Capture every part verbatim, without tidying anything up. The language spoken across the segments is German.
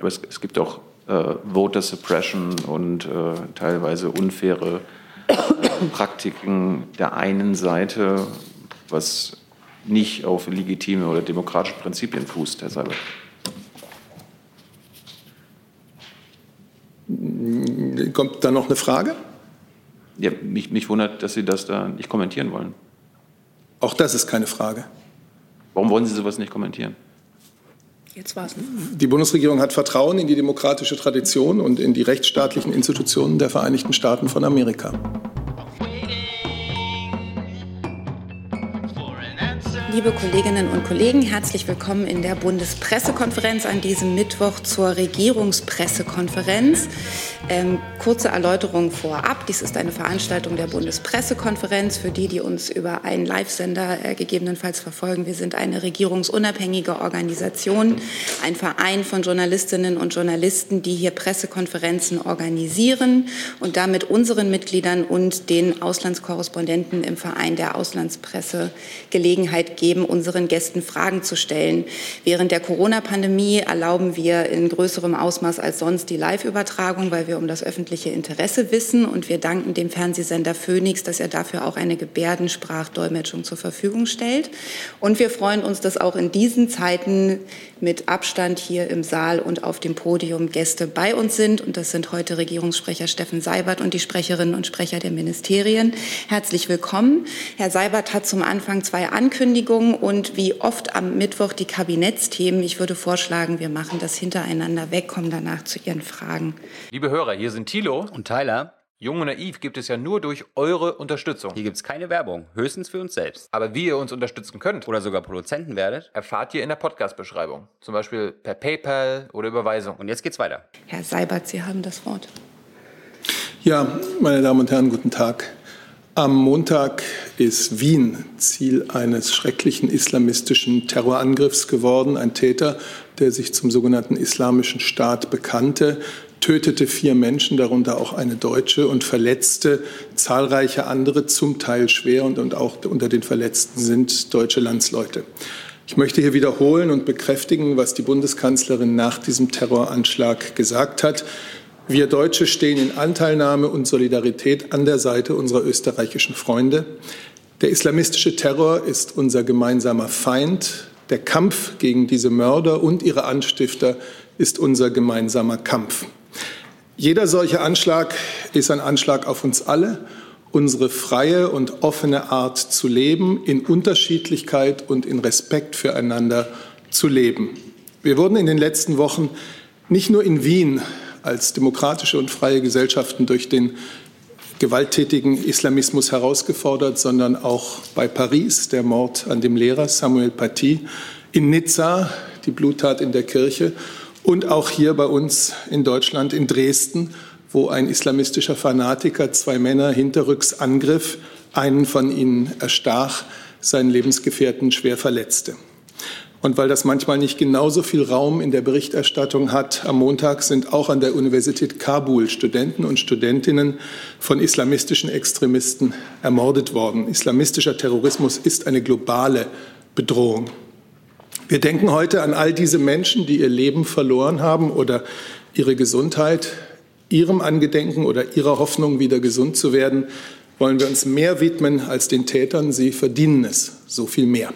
Aber es, es gibt auch äh, Voter Suppression und äh, teilweise unfaire äh, Praktiken der einen Seite, was nicht auf legitime oder demokratische Prinzipien fußt, Herr Seibert. Kommt da noch eine Frage? Ja, mich, mich wundert, dass Sie das da nicht kommentieren wollen. Auch das ist keine Frage. Warum wollen Sie sowas nicht kommentieren? Jetzt war's. Die Bundesregierung hat Vertrauen in die demokratische Tradition und in die rechtsstaatlichen Institutionen der Vereinigten Staaten von Amerika. Liebe Kolleginnen und Kollegen, herzlich willkommen in der Bundespressekonferenz an diesem Mittwoch zur Regierungspressekonferenz. Ähm, kurze Erläuterung vorab. Dies ist eine Veranstaltung der Bundespressekonferenz. Für die, die uns über einen Live-Sender äh, gegebenenfalls verfolgen, wir sind eine regierungsunabhängige Organisation, ein Verein von Journalistinnen und Journalisten, die hier Pressekonferenzen organisieren und damit unseren Mitgliedern und den Auslandskorrespondenten im Verein der Auslandspresse Gelegenheit geben, unseren Gästen Fragen zu stellen. Während der Corona-Pandemie erlauben wir in größerem Ausmaß als sonst die Live-Übertragung, weil wir um das öffentliche Interesse wissen. Und wir danken dem Fernsehsender Phoenix, dass er dafür auch eine Gebärdensprachdolmetschung zur Verfügung stellt. Und wir freuen uns, dass auch in diesen Zeiten mit Abstand hier im Saal und auf dem Podium Gäste bei uns sind. Und das sind heute Regierungssprecher Steffen Seibert und die Sprecherinnen und Sprecher der Ministerien. Herzlich willkommen. Herr Seibert hat zum Anfang zwei Ankündigungen und wie oft am Mittwoch die Kabinettsthemen. Ich würde vorschlagen, wir machen das hintereinander weg, kommen danach zu Ihren Fragen. Liebe Hörer, hier sind Thilo und Tyler. Jung und Naiv gibt es ja nur durch eure Unterstützung. Hier gibt es keine Werbung, höchstens für uns selbst. Aber wie ihr uns unterstützen könnt oder sogar Produzenten werdet, erfahrt ihr in der Podcast-Beschreibung. Zum Beispiel per PayPal oder Überweisung. Und jetzt geht's weiter. Herr Seibert, Sie haben das Wort. Ja, meine Damen und Herren, guten Tag. Am Montag ist Wien Ziel eines schrecklichen islamistischen Terrorangriffs geworden. Ein Täter, der sich zum sogenannten Islamischen Staat bekannte, tötete vier Menschen, darunter auch eine Deutsche, und verletzte zahlreiche andere, zum Teil schwer. Und, und auch unter den Verletzten sind deutsche Landsleute. Ich möchte hier wiederholen und bekräftigen, was die Bundeskanzlerin nach diesem Terroranschlag gesagt hat. Wir Deutsche stehen in Anteilnahme und Solidarität an der Seite unserer österreichischen Freunde. Der islamistische Terror ist unser gemeinsamer Feind. Der Kampf gegen diese Mörder und ihre Anstifter ist unser gemeinsamer Kampf. Jeder solche Anschlag ist ein Anschlag auf uns alle, unsere freie und offene Art zu leben, in Unterschiedlichkeit und in Respekt füreinander zu leben. Wir wurden in den letzten Wochen nicht nur in Wien als demokratische und freie Gesellschaften durch den gewalttätigen Islamismus herausgefordert, sondern auch bei Paris, der Mord an dem Lehrer Samuel Paty, in Nizza, die Bluttat in der Kirche und auch hier bei uns in Deutschland, in Dresden, wo ein islamistischer Fanatiker zwei Männer hinterrücks angriff, einen von ihnen erstach, seinen Lebensgefährten schwer verletzte. Und weil das manchmal nicht genauso viel Raum in der Berichterstattung hat, am Montag sind auch an der Universität Kabul Studenten und Studentinnen von islamistischen Extremisten ermordet worden. Islamistischer Terrorismus ist eine globale Bedrohung. Wir denken heute an all diese Menschen, die ihr Leben verloren haben oder ihre Gesundheit. Ihrem Angedenken oder ihrer Hoffnung, wieder gesund zu werden, wollen wir uns mehr widmen als den Tätern. Sie verdienen es so viel mehr.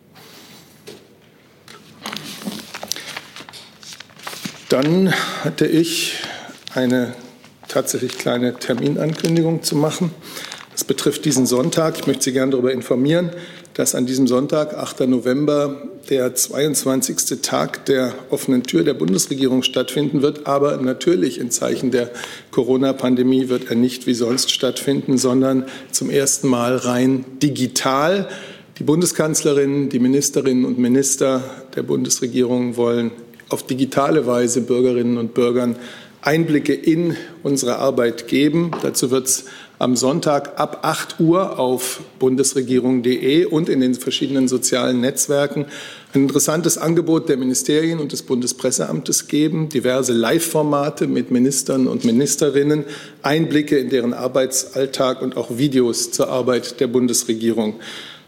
Dann hatte ich eine tatsächlich kleine Terminankündigung zu machen. Das betrifft diesen Sonntag. Ich möchte Sie gerne darüber informieren, dass an diesem Sonntag, achter November, der zweiundzwanzigste Tag der offenen Tür der Bundesregierung stattfinden wird. Aber natürlich in Zeichen der Corona-Pandemie wird er nicht wie sonst stattfinden, sondern zum ersten Mal rein digital. Die Bundeskanzlerin, die Ministerinnen und Minister der Bundesregierung wollen auf digitale Weise Bürgerinnen und Bürgern Einblicke in unsere Arbeit geben. Dazu wird es am Sonntag ab acht Uhr auf bundesregierung punkt de und in den verschiedenen sozialen Netzwerken ein interessantes Angebot der Ministerien und des Bundespresseamtes geben, diverse Live-Formate mit Ministern und Ministerinnen, Einblicke in deren Arbeitsalltag und auch Videos zur Arbeit der Bundesregierung.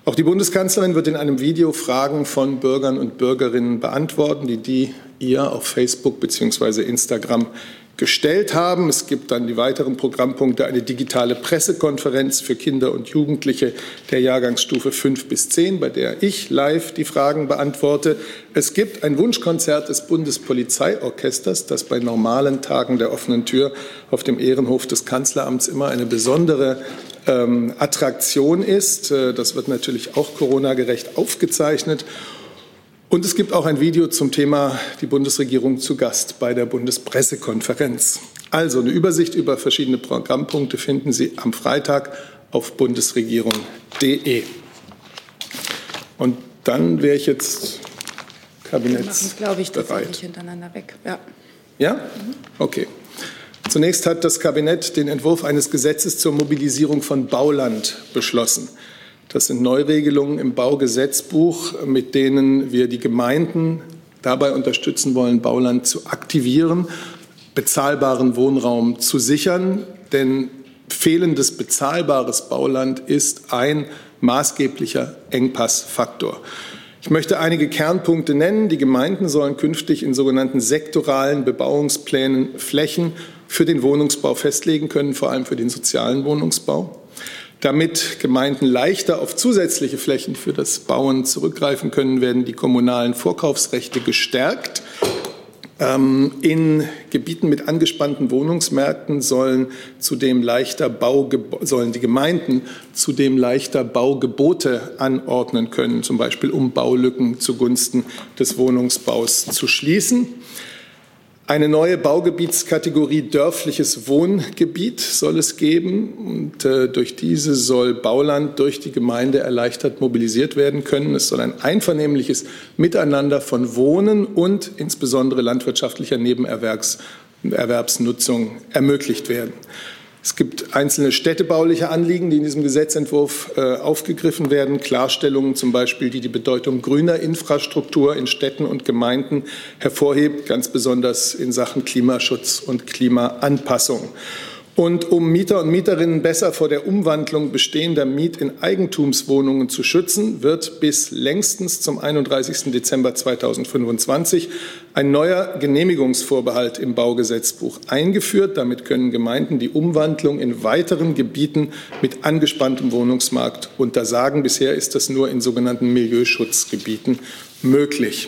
Auch die Bundeskanzlerin wird in einem Video Fragen von Bürgern und Bürgerinnen beantworten, die die ihr auf Facebook bzw. Instagram gestellt haben. Es gibt dann die weiteren Programmpunkte, eine digitale Pressekonferenz für Kinder und Jugendliche der Jahrgangsstufe fünf bis zehn, bei der ich live die Fragen beantworte. Es gibt ein Wunschkonzert des Bundespolizeiorchesters, das bei normalen Tagen der offenen Tür auf dem Ehrenhof des Kanzleramts immer eine besondere ähm, Attraktion ist. Das wird natürlich auch Corona-gerecht aufgezeichnet. Und es gibt auch ein Video zum Thema die Bundesregierung zu Gast bei der Bundespressekonferenz. Also eine Übersicht über verschiedene Programmpunkte finden Sie am Freitag auf bundesregierung punkt de. Und dann wäre ich jetzt kabinettsbereit. glaube ich, tatsächlich hintereinander weg. Ja? Ja? Okay. Zunächst hat das Kabinett den Entwurf eines Gesetzes zur Mobilisierung von Bauland beschlossen. Das sind Neuregelungen im Baugesetzbuch, mit denen wir die Gemeinden dabei unterstützen wollen, Bauland zu aktivieren, bezahlbaren Wohnraum zu sichern. Denn fehlendes bezahlbares Bauland ist ein maßgeblicher Engpassfaktor. Ich möchte einige Kernpunkte nennen. Die Gemeinden sollen künftig in sogenannten sektoralen Bebauungsplänen Flächen für den Wohnungsbau festlegen können, vor allem für den sozialen Wohnungsbau. Damit Gemeinden leichter auf zusätzliche Flächen für das Bauen zurückgreifen können, werden die kommunalen Vorkaufsrechte gestärkt. In Gebieten mit angespannten Wohnungsmärkten sollen, zudem leichter Baugebo- sollen die Gemeinden zudem leichter Baugebote anordnen können, zum Beispiel um Baulücken zugunsten des Wohnungsbaus zu schließen. Eine neue Baugebietskategorie dörfliches Wohngebiet soll es geben. Und äh, durch diese soll Bauland durch die Gemeinde erleichtert mobilisiert werden können. Es soll ein einvernehmliches Miteinander von Wohnen und insbesondere landwirtschaftlicher Nebenerwerbsnutzung ermöglicht werden. Es gibt einzelne städtebauliche Anliegen, die in diesem Gesetzentwurf äh, aufgegriffen werden. Klarstellungen zum Beispiel, die die Bedeutung grüner Infrastruktur in Städten und Gemeinden hervorhebt, ganz besonders in Sachen Klimaschutz und Klimaanpassung. Und um Mieter und Mieterinnen besser vor der Umwandlung bestehender Miet- in Eigentumswohnungen zu schützen, wird bis längstens zum einunddreißigsten Dezember zweitausendfünfundzwanzig ein neuer Genehmigungsvorbehalt im Baugesetzbuch eingeführt. Damit können Gemeinden die Umwandlung in weiteren Gebieten mit angespanntem Wohnungsmarkt untersagen. Bisher ist das nur in sogenannten Milieuschutzgebieten möglich.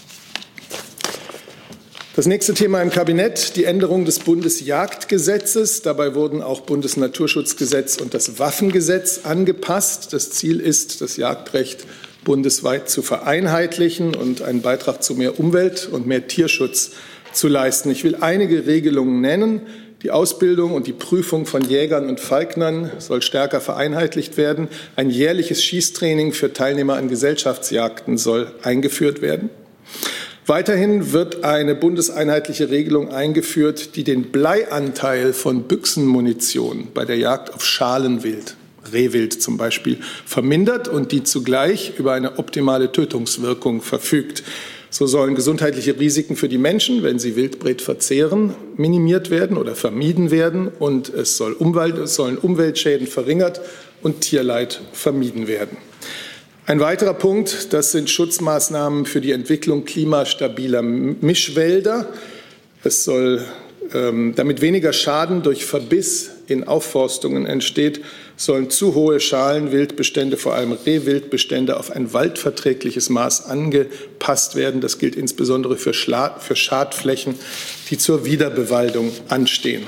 Das nächste Thema im Kabinett, die Änderung des Bundesjagdgesetzes. Dabei wurden auch Bundesnaturschutzgesetz und das Waffengesetz angepasst. Das Ziel ist, das Jagdrecht bundesweit zu vereinheitlichen und einen Beitrag zu mehr Umwelt- und mehr Tierschutz zu leisten. Ich will einige Regelungen nennen. Die Ausbildung und die Prüfung von Jägern und Falknern soll stärker vereinheitlicht werden. Ein jährliches Schießtraining für Teilnehmer an Gesellschaftsjagden soll eingeführt werden. Weiterhin wird eine bundeseinheitliche Regelung eingeführt, die den Bleianteil von Büchsenmunition bei der Jagd auf Schalenwild, Rehwild zum Beispiel, vermindert und die zugleich über eine optimale Tötungswirkung verfügt. So sollen gesundheitliche Risiken für die Menschen, wenn sie Wildbret verzehren, minimiert werden oder vermieden werden. Und es, soll Umwelt, es sollen Umweltschäden verringert und Tierleid vermieden werden. Ein weiterer Punkt, das sind Schutzmaßnahmen für die Entwicklung klimastabiler Mischwälder. Es soll, ähm, damit weniger Schaden durch Verbiss in Aufforstungen entsteht, sollen zu hohe Schalenwildbestände, vor allem Rehwildbestände, auf ein waldverträgliches Maß angepasst werden. Das gilt insbesondere für, Schla- für Schadflächen, die zur Wiederbewaldung anstehen.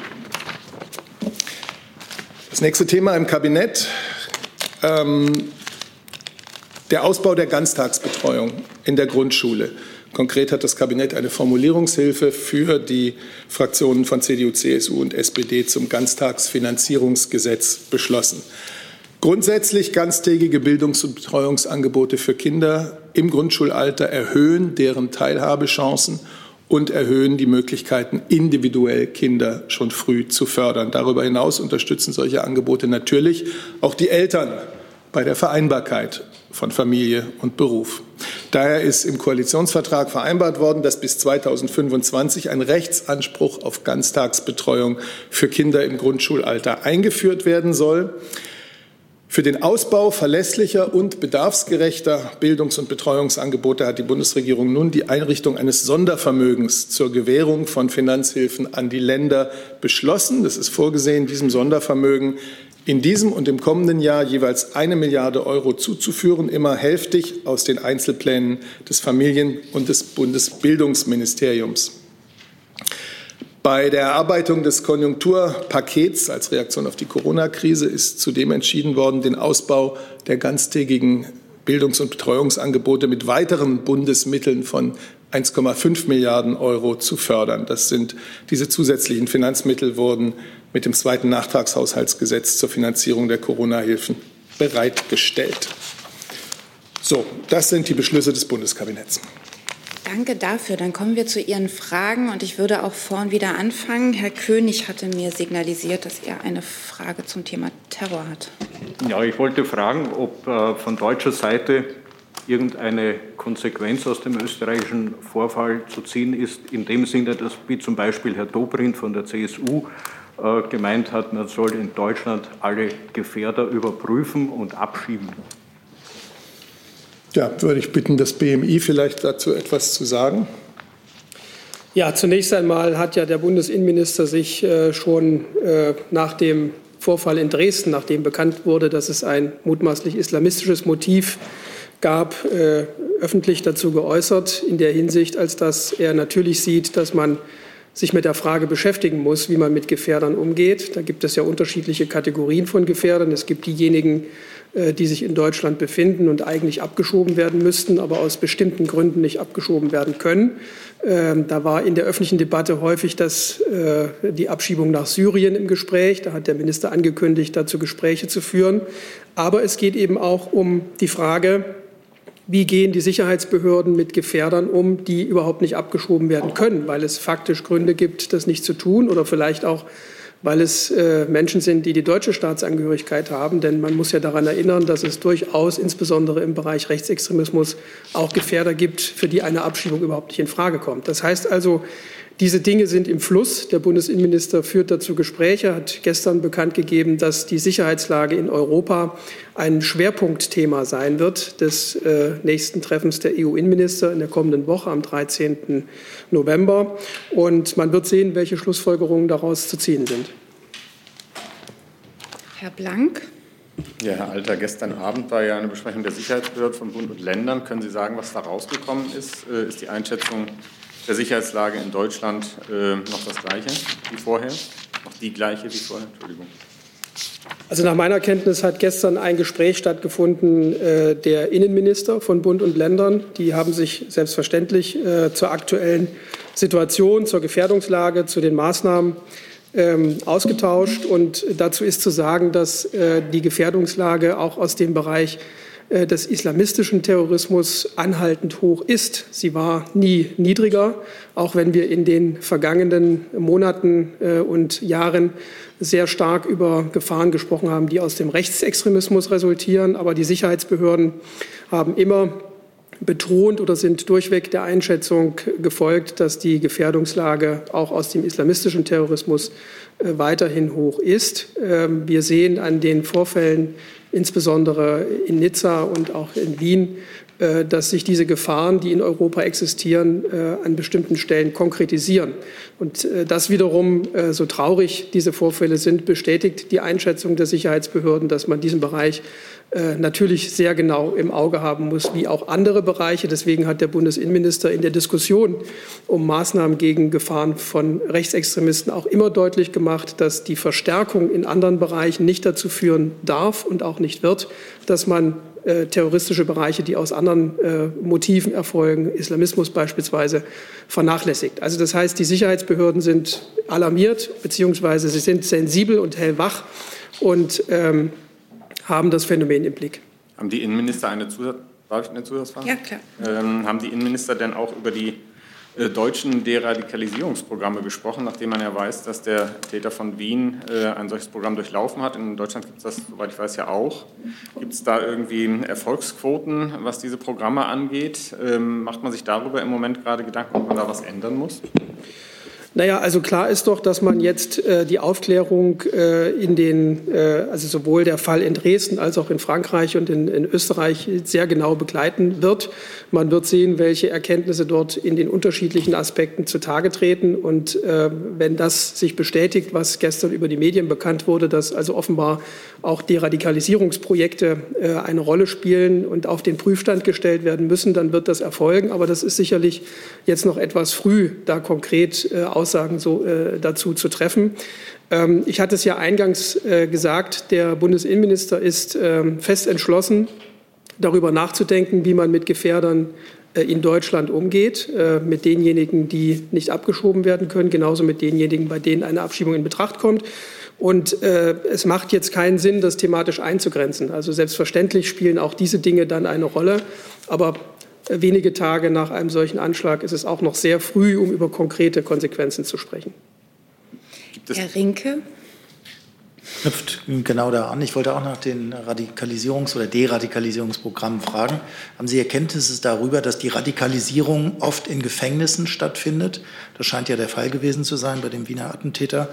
Das nächste Thema im Kabinett. Ähm, Der Ausbau der Ganztagsbetreuung in der Grundschule. Konkret hat das Kabinett eine Formulierungshilfe für die Fraktionen von C D U, C S U und S P D zum Ganztagsfinanzierungsgesetz beschlossen. Grundsätzlich ganztägige Bildungs- und Betreuungsangebote für Kinder im Grundschulalter erhöhen deren Teilhabechancen und erhöhen die Möglichkeiten, individuell Kinder schon früh zu fördern. Darüber hinaus unterstützen solche Angebote natürlich auch die Eltern bei der Vereinbarkeit von Familie und Beruf. Daher ist im Koalitionsvertrag vereinbart worden, dass bis zweitausendfünfundzwanzig ein Rechtsanspruch auf Ganztagsbetreuung für Kinder im Grundschulalter eingeführt werden soll. Für den Ausbau verlässlicher und bedarfsgerechter Bildungs- und Betreuungsangebote hat die Bundesregierung nun die Einrichtung eines Sondervermögens zur Gewährung von Finanzhilfen an die Länder beschlossen. Das ist vorgesehen, diesem Sondervermögen in diesem und im kommenden Jahr jeweils eine Milliarde Euro zuzuführen, immer hälftig aus den Einzelplänen des Familien- und des Bundesbildungsministeriums. Bei der Erarbeitung des Konjunkturpakets als Reaktion auf die Corona-Krise ist zudem entschieden worden, den Ausbau der ganztägigen Bildungs- und Betreuungsangebote mit weiteren Bundesmitteln von eins Komma fünf Milliarden Euro zu fördern. Das sind, diese zusätzlichen Finanzmittel wurden mit dem zweiten Nachtragshaushaltsgesetz zur Finanzierung der Corona-Hilfen bereitgestellt. So, das sind die Beschlüsse des Bundeskabinetts. Danke dafür. Dann kommen wir zu Ihren Fragen und ich würde auch vorn wieder anfangen. Herr König hatte mir signalisiert, dass er eine Frage zum Thema Terror hat. Ja, ich wollte fragen, ob äh, von deutscher Seite irgendeine Konsequenz aus dem österreichischen Vorfall zu ziehen ist, in dem Sinne, dass wie zum Beispiel Herr Dobrindt von der C S U äh, gemeint hat, man soll in Deutschland alle Gefährder überprüfen und abschieben. Ja, würde ich bitten, das B M I vielleicht dazu etwas zu sagen. Ja, zunächst einmal hat ja der Bundesinnenminister sich äh, schon äh, nach dem Vorfall in Dresden, nachdem bekannt wurde, dass es ein mutmaßlich islamistisches Motiv gab, äh, öffentlich dazu geäußert, in der Hinsicht, als dass er natürlich sieht, dass man sich mit der Frage beschäftigen muss, wie man mit Gefährdern umgeht. Da gibt es ja unterschiedliche Kategorien von Gefährdern. Es gibt diejenigen, die sich in Deutschland befinden und eigentlich abgeschoben werden müssten, aber aus bestimmten Gründen nicht abgeschoben werden können. Da war in der öffentlichen Debatte häufig das, die Abschiebung nach Syrien im Gespräch. Da hat der Minister angekündigt, dazu Gespräche zu führen. Aber es geht eben auch um die Frage, wie gehen die Sicherheitsbehörden mit Gefährdern um, die überhaupt nicht abgeschoben werden können, weil es faktisch Gründe gibt, das nicht zu tun oder vielleicht auch, weil es äh, Menschen sind, die die deutsche Staatsangehörigkeit haben. Denn man muss ja daran erinnern, dass es durchaus insbesondere im Bereich Rechtsextremismus auch Gefährder gibt, für die eine Abschiebung überhaupt nicht in Frage kommt. Das heißt also, diese Dinge sind im Fluss. Der Bundesinnenminister führt dazu Gespräche, hat gestern bekannt gegeben, dass die Sicherheitslage in Europa ein Schwerpunktthema sein wird des äh, nächsten Treffens der E U-Innenminister in der kommenden Woche am dreizehnten November. Und man wird sehen, welche Schlussfolgerungen daraus zu ziehen sind. Herr Blank. Ja, Herr Alter, gestern Abend war ja eine Besprechung der Sicherheitsbehörden von Bund und Ländern. Können Sie sagen, was da rausgekommen ist? Äh, ist die Einschätzung der Sicherheitslage in Deutschland äh, noch das Gleiche wie vorher? Noch die gleiche wie vorher? Entschuldigung. Also nach meiner Kenntnis hat gestern ein Gespräch stattgefunden äh, der Innenminister von Bund und Ländern. Die haben sich selbstverständlich äh, zur aktuellen Situation, zur Gefährdungslage, zu den Maßnahmen ähm, ausgetauscht. Und dazu ist zu sagen, dass äh, die Gefährdungslage auch aus dem Bereich des islamistischen Terrorismus anhaltend hoch ist. Sie war nie niedriger, auch wenn wir in den vergangenen Monaten und Jahren sehr stark über Gefahren gesprochen haben, die aus dem Rechtsextremismus resultieren. Aber die Sicherheitsbehörden haben immer betont oder sind durchweg der Einschätzung gefolgt, dass die Gefährdungslage auch aus dem islamistischen Terrorismus weiterhin hoch ist. Wir sehen an den Vorfällen insbesondere in Nizza und auch in Wien, dass sich diese Gefahren, die in Europa existieren, an bestimmten Stellen konkretisieren. Und das wiederum, so traurig diese Vorfälle sind, bestätigt die Einschätzung der Sicherheitsbehörden, dass man diesen Bereich natürlich sehr genau im Auge haben muss, wie auch andere Bereiche. Deswegen hat der Bundesinnenminister in der Diskussion um Maßnahmen gegen Gefahren von Rechtsextremisten auch immer deutlich gemacht, dass die Verstärkung in anderen Bereichen nicht dazu führen darf und auch nicht wird, dass man äh, terroristische Bereiche, die aus anderen äh, Motiven erfolgen, Islamismus beispielsweise, vernachlässigt. Also das heißt, die Sicherheitsbehörden sind alarmiert, beziehungsweise sie sind sensibel und hellwach und ähm, haben das Phänomen im Blick. Haben die Innenminister eine Zusatz, darf ich eine Zusatzfrage? Ja, klar. Ähm, haben die Innenminister denn auch über die äh, deutschen Deradikalisierungsprogramme gesprochen, nachdem man ja weiß, dass der Täter von Wien äh, ein solches Programm durchlaufen hat? In Deutschland gibt es das, soweit ich weiß, ja auch. Gibt es da irgendwie Erfolgsquoten, was diese Programme angeht? Ähm, macht man sich darüber im Moment gerade Gedanken, ob man da was ändern muss? Naja, also klar ist doch, dass man jetzt äh, die Aufklärung äh, in den, äh, also sowohl der Fall in Dresden als auch in Frankreich und in, in Österreich sehr genau begleiten wird. Man wird sehen, welche Erkenntnisse dort in den unterschiedlichen Aspekten zutage treten. Und äh, wenn das sich bestätigt, was gestern über die Medien bekannt wurde, dass also offenbar auch Deradikalisierungsprojekte äh, eine Rolle spielen und auf den Prüfstand gestellt werden müssen, dann wird das erfolgen. Aber das ist sicherlich jetzt noch etwas früh, da konkret äh, Aussagen so, äh, dazu zu treffen. Ähm, ich hatte es ja eingangs äh, gesagt, der Bundesinnenminister ist äh, fest entschlossen, darüber nachzudenken, wie man mit Gefährdern äh, in Deutschland umgeht, äh, mit denjenigen, die nicht abgeschoben werden können, genauso mit denjenigen, bei denen eine Abschiebung in Betracht kommt. Und äh, es macht jetzt keinen Sinn, das thematisch einzugrenzen. Also selbstverständlich spielen auch diese Dinge dann eine Rolle. Aber wenige Tage nach einem solchen Anschlag ist es auch noch sehr früh, um über konkrete Konsequenzen zu sprechen. Herr Rinke. Knüpft genau da an. Ich wollte auch nach den Radikalisierungs- oder Deradikalisierungsprogrammen fragen. Haben Sie Erkenntnisse darüber, dass die Radikalisierung oft in Gefängnissen stattfindet? Das scheint ja der Fall gewesen zu sein bei dem Wiener Attentäter.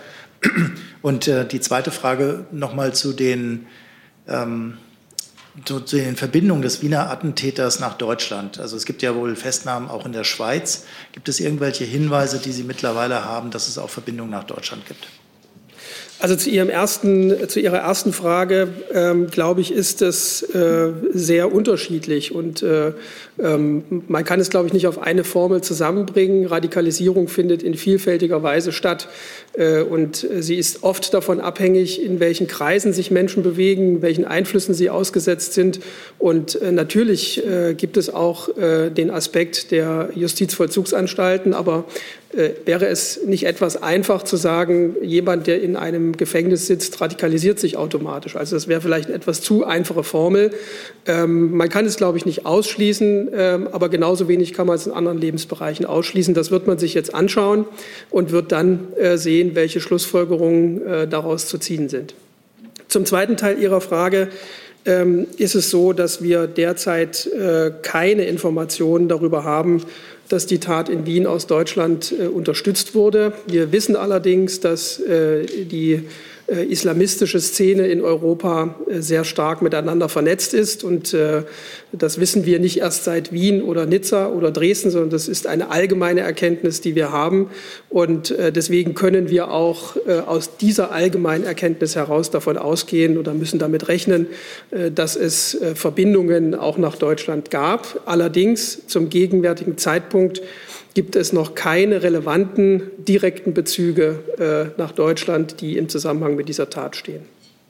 Und äh, die zweite Frage noch mal zu den ähm, Zu, zu den Verbindungen des Wiener Attentäters nach Deutschland. Also es gibt ja wohl Festnahmen auch in der Schweiz. Gibt es irgendwelche Hinweise, die Sie mittlerweile haben, dass es auch Verbindungen nach Deutschland gibt? Also zu, Ihrem ersten, zu Ihrer ersten Frage, ähm, glaube ich, ist es äh, sehr unterschiedlich. Und äh, ähm, man kann es, glaube ich, nicht auf eine Formel zusammenbringen. Radikalisierung findet in vielfältiger Weise statt. Äh, und sie ist oft davon abhängig, in welchen Kreisen sich Menschen bewegen, welchen Einflüssen sie ausgesetzt sind. Und äh, natürlich äh, gibt es auch äh, den Aspekt der Justizvollzugsanstalten. Aber äh, wäre es nicht etwas einfach zu sagen, jemand, der in einem Gefängnis sitzt, radikalisiert sich automatisch. Also das wäre vielleicht eine etwas zu einfache Formel. Ähm, man kann es, glaube ich, nicht ausschließen, ähm, aber genauso wenig kann man es in anderen Lebensbereichen ausschließen. Das wird man sich jetzt anschauen und wird dann äh, sehen, welche Schlussfolgerungen äh, daraus zu ziehen sind. Zum zweiten Teil Ihrer Frage ähm, ist es so, dass wir derzeit äh, keine Informationen darüber haben, dass die Tat in Wien aus Deutschland äh, unterstützt wurde. Wir wissen allerdings, dass äh, die äh, islamistische Szene in Europa äh, sehr stark miteinander vernetzt ist. Und äh, das wissen wir nicht erst seit Wien oder Nizza oder Dresden, sondern das ist eine allgemeine Erkenntnis, die wir haben. Und äh, deswegen können wir auch äh, aus dieser allgemeinen Erkenntnis heraus davon ausgehen oder müssen damit rechnen, äh, dass es äh, Verbindungen auch nach Deutschland gab. Allerdings zum gegenwärtigen Zeitpunkt gibt es noch keine relevanten direkten Bezüge äh, nach Deutschland, die im Zusammenhang mit dieser Tat stehen.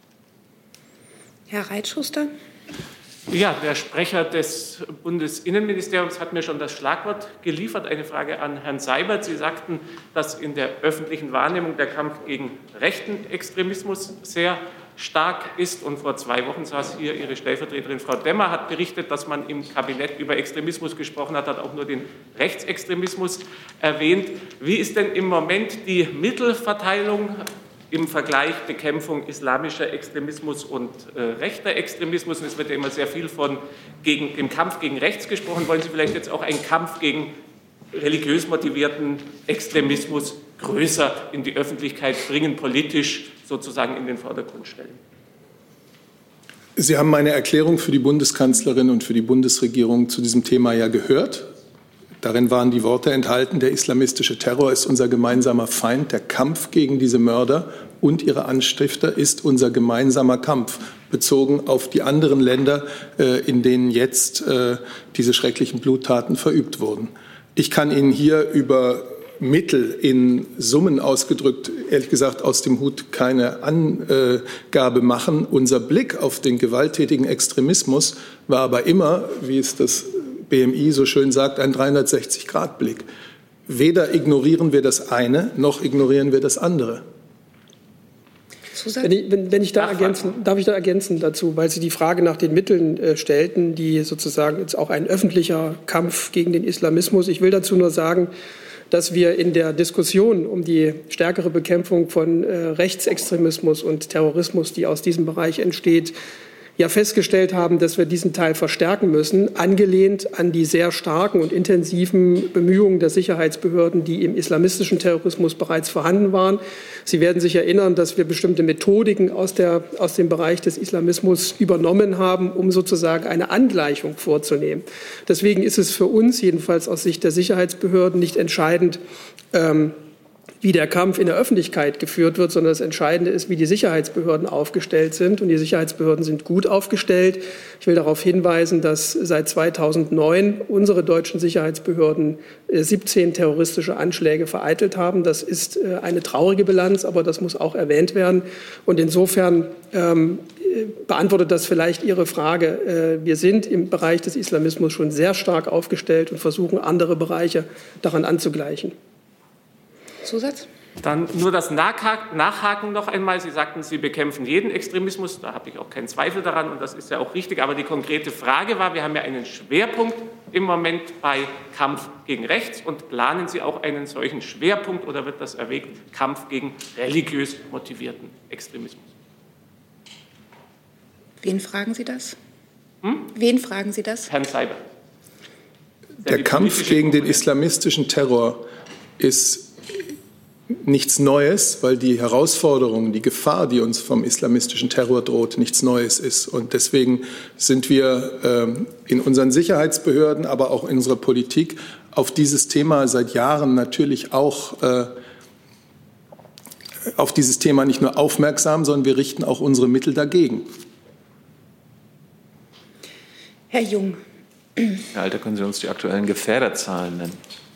Herr Reitschuster. Ja, der Sprecher des Bundesinnenministeriums hat mir schon das Schlagwort geliefert. Eine Frage an Herrn Seibert. Sie sagten, dass in der öffentlichen Wahrnehmung der Kampf gegen rechten Extremismus sehr stark ist. Und vor zwei Wochen saß hier Ihre Stellvertreterin Frau Demmer, hat berichtet, dass man im Kabinett über Extremismus gesprochen hat, hat auch nur den Rechtsextremismus erwähnt. Wie ist denn im Moment die Mittelverteilung im Vergleich Bekämpfung islamischer Extremismus und äh, rechter Extremismus? Und es wird ja immer sehr viel von gegen, dem Kampf gegen rechts gesprochen. Wollen Sie vielleicht jetzt auch einen Kampf gegen religiös motivierten Extremismus größer in die Öffentlichkeit bringen, politisch sozusagen in den Vordergrund stellen? Sie haben meine Erklärung für die Bundeskanzlerin und für die Bundesregierung zu diesem Thema ja gehört. Darin waren die Worte enthalten, der islamistische Terror ist unser gemeinsamer Feind. Der Kampf gegen diese Mörder und ihre Anstifter ist unser gemeinsamer Kampf, bezogen auf die anderen Länder, in denen jetzt diese schrecklichen Bluttaten verübt wurden. Ich kann Ihnen hier über Mittel in Summen ausgedrückt, ehrlich gesagt, aus dem Hut keine Angabe machen. Unser Blick auf den gewalttätigen Extremismus war aber immer, wie es das B M I so schön sagt, ein dreihundertsechzig-Grad-Blick. Weder ignorieren wir das eine, noch ignorieren wir das andere. Wenn ich, wenn, wenn ich da ergänzen, darf ich da ergänzen dazu, weil Sie die Frage nach den Mitteln äh, stellten, die sozusagen jetzt auch ein öffentlicher Kampf gegen den Islamismus. Ich will dazu nur sagen, dass wir in der Diskussion um die stärkere Bekämpfung von äh, Rechtsextremismus und Terrorismus, die aus diesem Bereich entsteht, ja festgestellt haben, dass wir diesen Teil verstärken müssen, angelehnt an die sehr starken und intensiven Bemühungen der Sicherheitsbehörden, die im islamistischen Terrorismus bereits vorhanden waren. Sie werden sich erinnern, dass wir bestimmte Methodiken aus, der, aus dem Bereich des Islamismus übernommen haben, um sozusagen eine Angleichung vorzunehmen. Deswegen ist es für uns, jedenfalls aus Sicht der Sicherheitsbehörden, nicht entscheidend, ähm, wie der Kampf in der Öffentlichkeit geführt wird, sondern das Entscheidende ist, wie die Sicherheitsbehörden aufgestellt sind. Und die Sicherheitsbehörden sind gut aufgestellt. Ich will darauf hinweisen, dass seit zweitausendneun unsere deutschen Sicherheitsbehörden siebzehn terroristische Anschläge vereitelt haben. Das ist eine traurige Bilanz, aber das muss auch erwähnt werden. Und insofern ähm, beantwortet das vielleicht Ihre Frage. Wir sind im Bereich des Islamismus schon sehr stark aufgestellt und versuchen, andere Bereiche daran anzugleichen. Zusatz? Dann nur das Nachhaken noch einmal. Sie sagten, Sie bekämpfen jeden Extremismus. Da habe ich auch keinen Zweifel daran und das ist ja auch richtig. Aber die konkrete Frage war, wir haben ja einen Schwerpunkt im Moment bei Kampf gegen Rechts. Und planen Sie auch einen solchen Schwerpunkt oder wird das erwägt, Kampf gegen religiös motivierten Extremismus? Wen fragen Sie das? Hm? Wen fragen Sie das? Herrn Seibert. Der Kampf gegen den islamistischen Terror ist nichts Neues, weil die Herausforderung, die Gefahr, die uns vom islamistischen Terror droht, nichts Neues ist. Und deswegen sind wir ähm, in unseren Sicherheitsbehörden, aber auch in unserer Politik auf dieses Thema seit Jahren natürlich auch äh, auf dieses Thema nicht nur aufmerksam, sondern wir richten auch unsere Mittel dagegen. Herr Jung. Herr Alter, können Sie uns die aktuellen Gefährderzahlen nennen?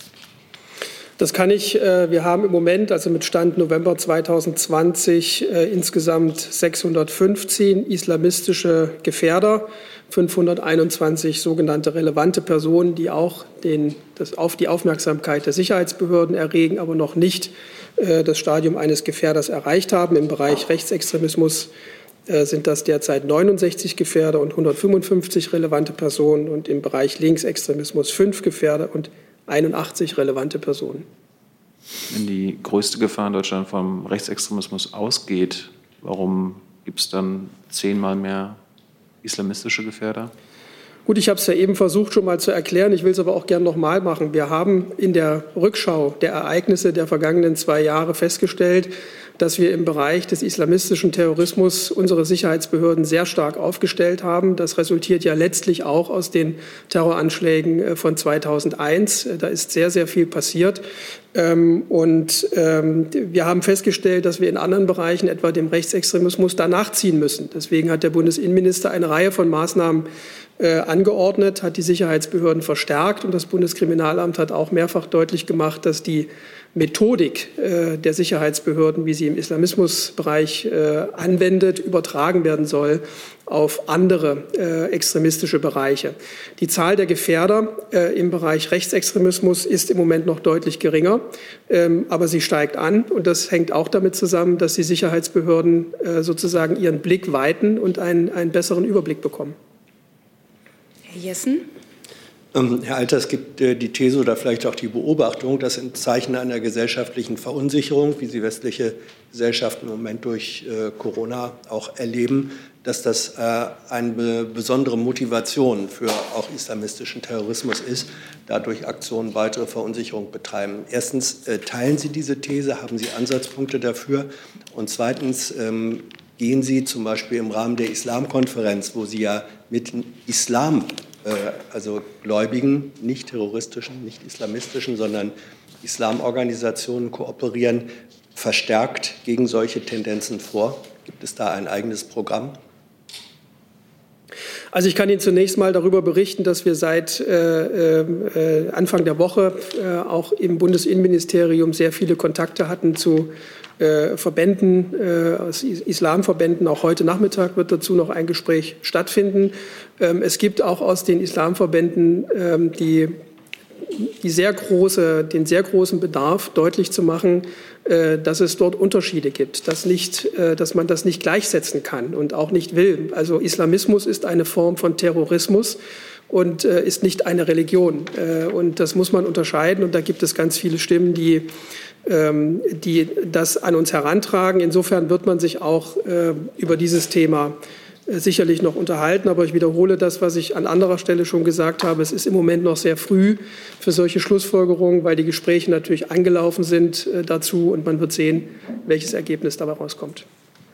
Das kann ich. Wir haben im Moment, also mit Stand November zweitausendzwanzig, insgesamt sechshundertfünfzehn islamistische Gefährder, fünfhunderteinundzwanzig sogenannte relevante Personen, die auch den, das auf die Aufmerksamkeit der Sicherheitsbehörden erregen, aber noch nicht das Stadium eines Gefährders erreicht haben. Im Bereich Rechtsextremismus sind das derzeit neunundsechzig Gefährder und hundertfünfundfünfzig relevante Personen und im Bereich Linksextremismus fünf Gefährder und einundachtzig relevante Personen. Wenn die größte Gefahr in Deutschland vom Rechtsextremismus ausgeht, warum gibt es dann zehnmal mehr islamistische Gefährder? Gut, ich habe es ja eben versucht schon mal zu erklären, ich will es aber auch gern noch mal machen. Wir haben in der Rückschau der Ereignisse der vergangenen zwei Jahre festgestellt, dass wir im Bereich des islamistischen Terrorismus unsere Sicherheitsbehörden sehr stark aufgestellt haben. Das resultiert ja letztlich auch aus den Terroranschlägen von zweitausendeins. Da ist sehr, sehr viel passiert. Und wir haben festgestellt, dass wir in anderen Bereichen, etwa dem Rechtsextremismus, da nachziehen müssen. Deswegen hat der Bundesinnenminister eine Reihe von Maßnahmen angeordnet, hat die Sicherheitsbehörden verstärkt und das Bundeskriminalamt hat auch mehrfach deutlich gemacht, dass die Methodik äh, der Sicherheitsbehörden, wie sie im Islamismusbereich äh, anwendet, übertragen werden soll auf andere äh, extremistische Bereiche. Die Zahl der Gefährder äh, im Bereich Rechtsextremismus ist im Moment noch deutlich geringer, ähm, aber sie steigt an. Und das hängt auch damit zusammen, dass die Sicherheitsbehörden äh, sozusagen ihren Blick weiten und einen, einen besseren Überblick bekommen. Herr Jessen. Herr Alter, es gibt die These oder vielleicht auch die Beobachtung, dass in Zeichen einer gesellschaftlichen Verunsicherung, wie sie westliche Gesellschaften im Moment durch Corona auch erleben, dass das eine besondere Motivation für auch islamistischen Terrorismus ist, dadurch Aktionen weitere Verunsicherung betreiben. Erstens, teilen Sie diese These, haben Sie Ansatzpunkte dafür? Und zweitens, gehen Sie zum Beispiel im Rahmen der Islamkonferenz, wo Sie ja mit Islam also Gläubigen, nicht terroristischen, nicht islamistischen, sondern Islamorganisationen kooperieren, verstärkt gegen solche Tendenzen vor? Gibt es da ein eigenes Programm? Also ich kann Ihnen zunächst mal darüber berichten, dass wir seit äh, äh, Anfang der Woche äh, auch im Bundesinnenministerium sehr viele Kontakte hatten zu äh, Verbänden, äh, aus Islamverbänden. Auch heute Nachmittag wird dazu noch ein Gespräch stattfinden. Ähm, es gibt auch aus den Islamverbänden ähm, die, die sehr große, den sehr großen Bedarf, deutlich zu machen, äh, dass es dort Unterschiede gibt, dass, nicht, äh, dass man das nicht gleichsetzen kann und auch nicht will. Also Islamismus ist eine Form von Terrorismus und äh, ist nicht eine Religion. Äh, und das muss man unterscheiden. Und da gibt es ganz viele Stimmen, die, ähm, die das an uns herantragen. Insofern wird man sich auch äh, über dieses Thema sicherlich noch unterhalten. Aber ich wiederhole das, was ich an anderer Stelle schon gesagt habe. Es ist im Moment noch sehr früh für solche Schlussfolgerungen, weil die Gespräche natürlich angelaufen sind dazu. Und man wird sehen, welches Ergebnis dabei rauskommt.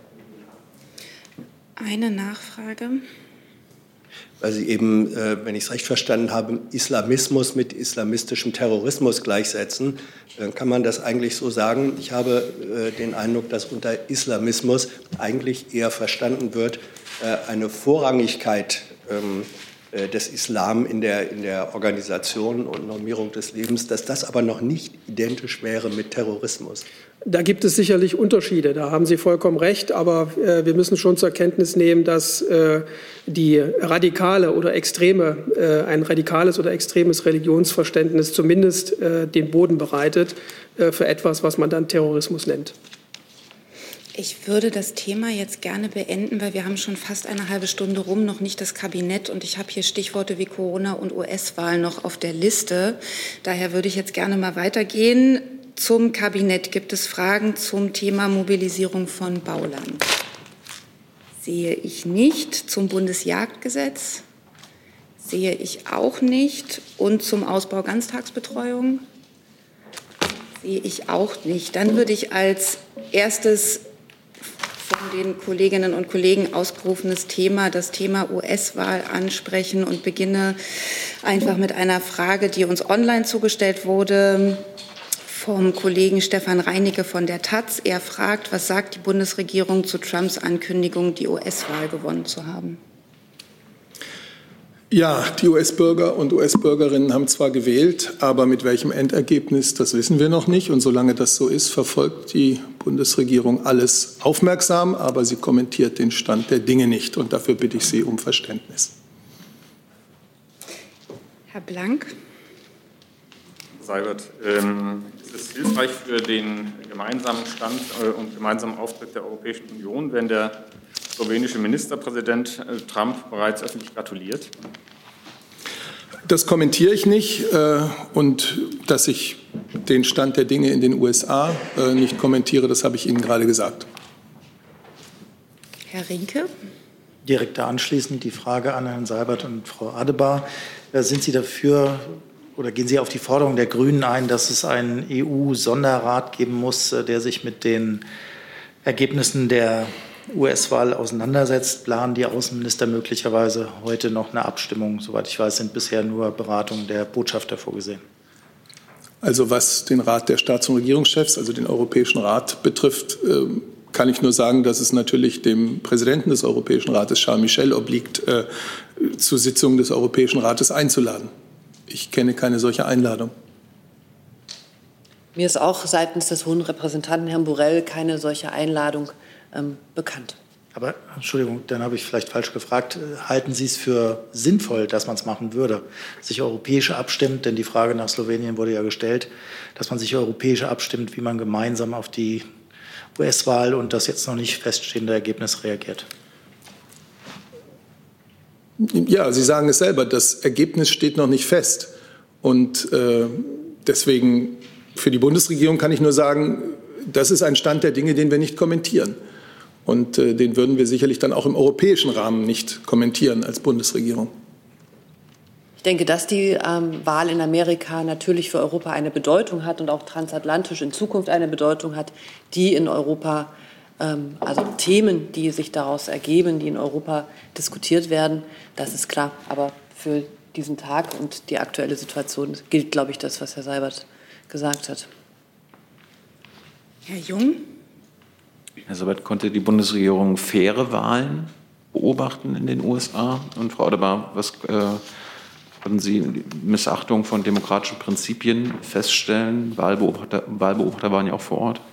Eine Nachfrage. Weil Sie eben, wenn ich es recht verstanden habe, Islamismus mit islamistischem Terrorismus gleichsetzen. Dann kann man das eigentlich so sagen. Ich habe den Eindruck, dass unter Islamismus eigentlich eher verstanden wird, eine Vorrangigkeit des Islam in der, in der Organisation und Normierung des Lebens, dass das aber noch nicht identisch wäre mit Terrorismus. Da gibt es sicherlich Unterschiede, da haben Sie vollkommen recht, aber äh, wir müssen schon zur Kenntnis nehmen, dass äh, die radikale oder extreme, äh, ein radikales oder extremes Religionsverständnis zumindest äh, den Boden bereitet äh, für etwas, was man dann Terrorismus nennt. Ich würde das Thema jetzt gerne beenden, weil wir haben schon fast eine halbe Stunde rum, noch nicht das Kabinett. Und ich habe hier Stichworte wie Corona und U S-Wahl noch auf der Liste. Daher würde ich jetzt gerne mal weitergehen. Zum Kabinett gibt es Fragen zum Thema Mobilisierung von Bauland. Sehe ich nicht. Zum Bundesjagdgesetz sehe ich auch nicht. Und zum Ausbau Ganztagsbetreuung sehe ich auch nicht. Dann würde ich als erstes von den Kolleginnen und Kollegen ausgerufenes Thema, das Thema U S-Wahl ansprechen und beginne einfach mit einer Frage, die uns online zugestellt wurde vom Kollegen Stefan Reinicke von der Taz. Er fragt, was sagt die Bundesregierung zu Trumps Ankündigung, die U S-Wahl gewonnen zu haben? Ja, die U S-Bürger und U S-Bürgerinnen haben zwar gewählt, aber mit welchem Endergebnis, das wissen wir noch nicht. Und solange das so ist, verfolgt die Bundesregierung alles aufmerksam, aber sie kommentiert den Stand der Dinge nicht. Und dafür bitte ich Sie um Verständnis. Herr Blank. Seibert, ähm, ist es hilfreich für den gemeinsamen Stand äh, und gemeinsamen Auftritt der Europäischen Union, wenn der slowenische Ministerpräsident äh, Trump bereits öffentlich gratuliert? Das kommentiere ich nicht. Äh, und dass ich den Stand der Dinge in den U S A äh, nicht kommentiere, das habe ich Ihnen gerade gesagt. Herr Rinke. Direkt da anschließend die Frage an Herrn Seibert und Frau Adebar. Sind Sie dafür oder gehen Sie auf die Forderung der Grünen ein, dass es einen E U-Sonderrat geben muss, der sich mit den Ergebnissen der U S-Wahl auseinandersetzt? Planen die Außenminister möglicherweise heute noch eine Abstimmung? Soweit ich weiß, sind bisher nur Beratungen der Botschafter vorgesehen. Also was den Rat der Staats- und Regierungschefs, also den Europäischen Rat betrifft, kann ich nur sagen, dass es natürlich dem Präsidenten des Europäischen Rates, Charles Michel, obliegt, zu Sitzungen des Europäischen Rates einzuladen. Ich kenne keine solche Einladung. Mir ist auch seitens des Hohen Repräsentanten Herrn Borrell keine solche Einladung ähm, bekannt. Aber, Entschuldigung, dann habe ich vielleicht falsch gefragt. Halten Sie es für sinnvoll, dass man es machen würde, sich europäisch abstimmt? Denn die Frage nach Slowenien wurde ja gestellt, dass man sich europäisch abstimmt, wie man gemeinsam auf die U S-Wahl und das jetzt noch nicht feststehende Ergebnis reagiert. Ja, Sie sagen es selber, das Ergebnis steht noch nicht fest. Und äh, deswegen für die Bundesregierung kann ich nur sagen, das ist ein Stand der Dinge, den wir nicht kommentieren. Und äh, den würden wir sicherlich dann auch im europäischen Rahmen nicht kommentieren als Bundesregierung. Ich denke, dass die ähm, Wahl in Amerika natürlich für Europa eine Bedeutung hat und auch transatlantisch in Zukunft eine Bedeutung hat, die in Europa also Themen, die sich daraus ergeben, die in Europa diskutiert werden, das ist klar. Aber für diesen Tag und die aktuelle Situation gilt, glaube ich, das, was Herr Seibert gesagt hat. Herr Jung. Herr Seibert, konnte die Bundesregierung faire Wahlen beobachten in den U S A? Und Frau Adebar, was äh, konnten Sie Missachtung von demokratischen Prinzipien feststellen? Wahlbeobachter, Wahlbeobachter waren ja auch vor Ort.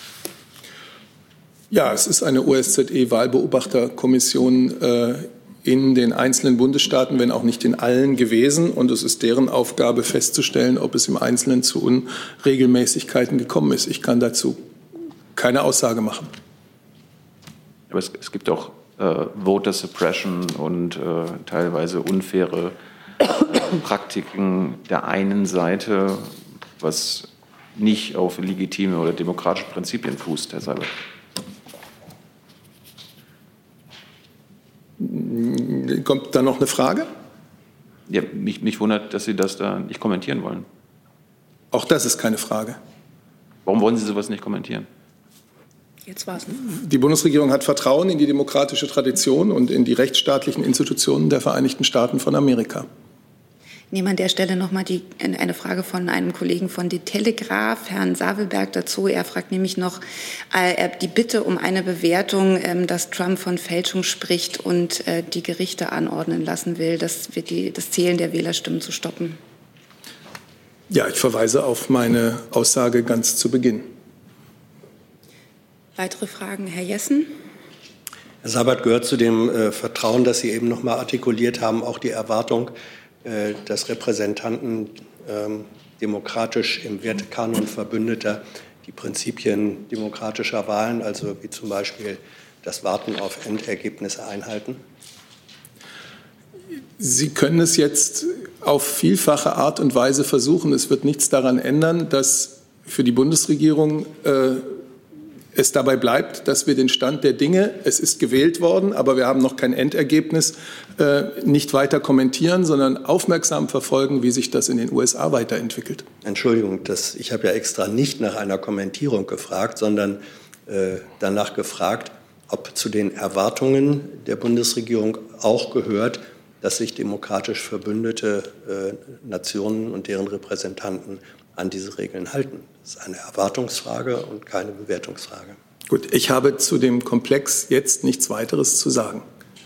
Ja, es ist eine O S Z E-Wahlbeobachterkommission äh, in den einzelnen Bundesstaaten, wenn auch nicht in allen gewesen. Und es ist deren Aufgabe festzustellen, ob es im Einzelnen zu Unregelmäßigkeiten gekommen ist. Ich kann dazu keine Aussage machen. Aber es, es gibt auch äh, Voter Suppression und äh, teilweise unfaire äh, Praktiken der einen Seite, was nicht auf legitime oder demokratische Prinzipien fußt, Herr Seibert. kommt da noch eine Frage? Ja, mich, mich wundert, dass Sie das da nicht kommentieren wollen. Auch das ist keine Frage. Warum wollen Sie sowas nicht kommentieren? Jetzt war's. Die Bundesregierung hat Vertrauen in die demokratische Tradition und in die rechtsstaatlichen Institutionen der Vereinigten Staaten von Amerika. Ich nehme an der Stelle noch mal die, eine Frage von einem Kollegen von Die Telegraph, Herrn Savelberg, dazu. Er fragt nämlich noch äh, die Bitte um eine Bewertung, äh, dass Trump von Fälschung spricht und äh, die Gerichte anordnen lassen will, das, wird die, das Zählen der Wählerstimmen zu stoppen. Ja, ich verweise auf meine Aussage ganz zu Beginn. Weitere Fragen, Herr Jessen? Herr Seibert, gehört zu dem äh, Vertrauen, das Sie eben noch mal artikuliert haben, auch die Erwartung, äh, dass Repräsentanten ähm, demokratisch im Wertekanon Verbündeter die Prinzipien demokratischer Wahlen, also wie zum Beispiel das Warten auf Endergebnisse, einhalten? Sie können es jetzt auf vielfache Art und Weise versuchen. Es wird nichts daran ändern, dass für die Bundesregierung äh, es dabei bleibt, dass wir den Stand der Dinge, es ist gewählt worden, aber wir haben noch kein Endergebnis, äh, nicht weiter kommentieren, sondern aufmerksam verfolgen, wie sich das in den U S A weiterentwickelt. Entschuldigung, das, ich habe ja extra nicht nach einer Kommentierung gefragt, sondern äh, danach gefragt, ob zu den Erwartungen der Bundesregierung auch gehört, dass sich demokratisch verbündete äh, Nationen und deren Repräsentanten an diese Regeln halten. Das ist eine Erwartungsfrage und keine Bewertungsfrage. Gut, ich habe zu dem Komplex jetzt nichts weiteres zu sagen.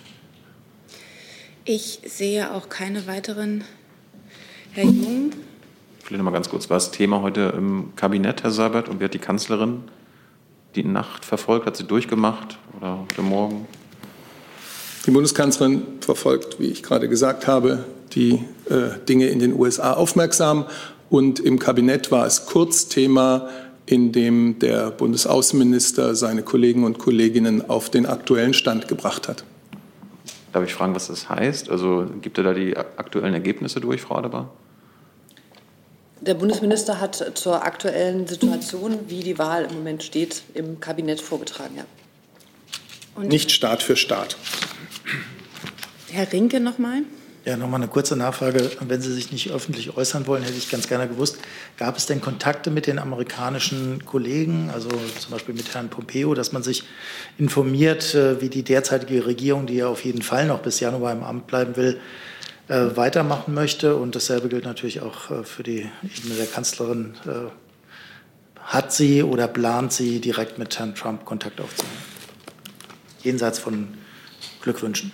Ich sehe auch keine weiteren. Herr Jung? Vielleicht noch mal ganz kurz. War das Thema heute im Kabinett, Herr Seibert? Und wie hat die Kanzlerin die Nacht verfolgt? Hat sie durchgemacht oder heute Morgen? Die Bundeskanzlerin verfolgt, wie ich gerade gesagt habe, die äh, Dinge in den U S A aufmerksam. Und im Kabinett war es kurz Thema, in dem der Bundesaußenminister seine Kollegen und Kolleginnen auf den aktuellen Stand gebracht hat. Darf ich fragen, was das heißt? Also gibt er da die aktuellen Ergebnisse durch, Frau Adebar? Der Bundesminister hat zur aktuellen Situation, wie die Wahl im Moment steht, im Kabinett vorgetragen. Ja. Und nicht Staat für Staat. Herr Rinke noch mal. Ja, noch mal eine kurze Nachfrage. Wenn Sie sich nicht öffentlich äußern wollen, hätte ich ganz gerne gewusst, gab es denn Kontakte mit den amerikanischen Kollegen, also zum Beispiel mit Herrn Pompeo, dass man sich informiert, wie die derzeitige Regierung, die ja auf jeden Fall noch bis Januar im Amt bleiben will, weitermachen möchte? Und dasselbe gilt natürlich auch für die Ebene der Kanzlerin. Hat sie oder plant sie, direkt mit Herrn Trump Kontakt aufzunehmen? Jenseits von Glückwünschen.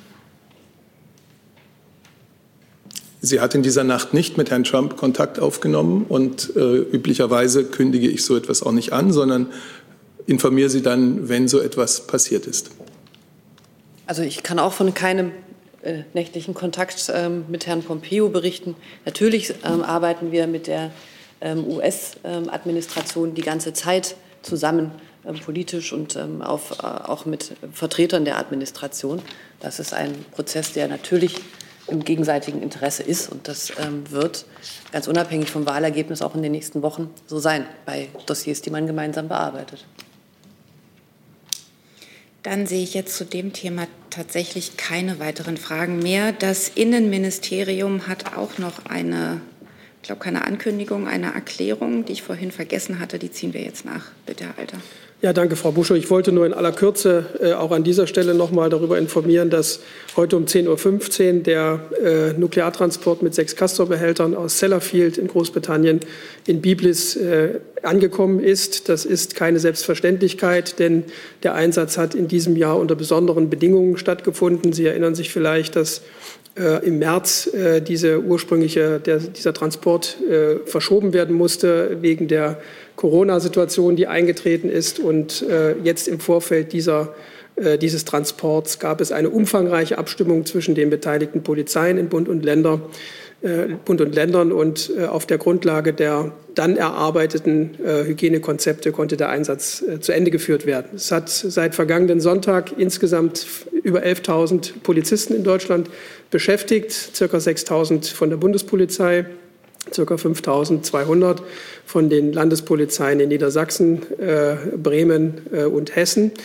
Sie hat in dieser Nacht nicht mit Herrn Trump Kontakt aufgenommen und äh, üblicherweise kündige ich so etwas auch nicht an, sondern informiere Sie dann, wenn so etwas passiert ist. Also ich kann auch von keinem äh, nächtlichen Kontakt ähm, mit Herrn Pompeo berichten. Natürlich ähm, arbeiten wir mit der ähm, U S-Administration die ganze Zeit zusammen, ähm, politisch und ähm, auf, äh, auch mit Vertretern der Administration. Das ist ein Prozess, der natürlich im gegenseitigen Interesse ist. Und das ähm, wird ganz unabhängig vom Wahlergebnis auch in den nächsten Wochen so sein, bei Dossiers, die man gemeinsam bearbeitet. Dann sehe ich jetzt zu dem Thema tatsächlich keine weiteren Fragen mehr. Das Innenministerium hat auch noch eine, ich glaube, keine Ankündigung, eine Erklärung, die ich vorhin vergessen hatte. Die ziehen wir jetzt nach. Bitte, Herr Alter. Ja, danke, Frau Buschow. Ich wollte nur in aller Kürze äh, auch an dieser Stelle noch mal darüber informieren, dass heute um zehn Uhr fünfzehn der äh, Nukleartransport mit sechs Castor-Behältern aus Sellafield in Großbritannien in Biblis äh, angekommen ist. Das ist keine Selbstverständlichkeit, denn der Einsatz hat in diesem Jahr unter besonderen Bedingungen stattgefunden. Sie erinnern sich vielleicht, dass äh, im März äh, diese ursprüngliche, der, dieser Transport äh, verschoben werden musste wegen der Corona-Situation, die eingetreten ist. Und äh, jetzt im Vorfeld dieser, äh, dieses Transports gab es eine umfangreiche Abstimmung zwischen den beteiligten Polizeien in Bund und Länder, äh, Bund und Ländern. Und äh, auf der Grundlage der dann erarbeiteten äh, Hygienekonzepte konnte der Einsatz äh, zu Ende geführt werden. Es hat seit vergangenen Sonntag insgesamt über elftausend Polizisten in Deutschland beschäftigt, circa sechstausend von der Bundespolizei, circa fünftausendzweihundert von den Landespolizeien in Niedersachsen, äh, Bremen äh, und Hessen.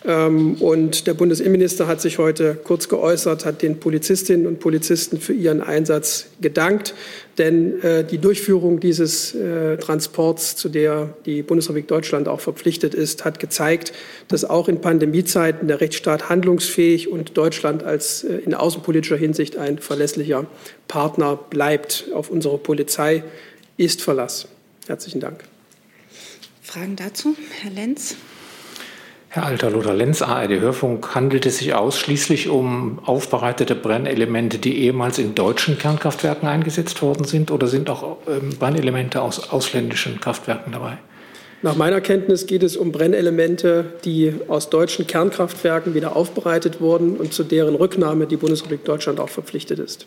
Und der Bundesinnenminister hat sich heute kurz geäußert, hat den Polizistinnen und Polizisten für ihren Einsatz gedankt. Denn die Durchführung dieses Transports, zu der die Bundesrepublik Deutschland auch verpflichtet ist, hat gezeigt, dass auch in Pandemiezeiten der Rechtsstaat handlungsfähig und Deutschland als in außenpolitischer Hinsicht ein verlässlicher Partner bleibt. Auf unsere Polizei ist Verlass. Herzlichen Dank. Fragen dazu? Herr Lenz. Herr Alter, Lothar Lenz, A R D Hörfunk. Handelt es sich ausschließlich um aufbereitete Brennelemente, die ehemals in deutschen Kernkraftwerken eingesetzt worden sind, oder sind auch ähm, Brennelemente aus ausländischen Kraftwerken dabei? Nach meiner Kenntnis geht es um Brennelemente, die aus deutschen Kernkraftwerken wieder aufbereitet wurden und zu deren Rücknahme die Bundesrepublik Deutschland auch verpflichtet ist.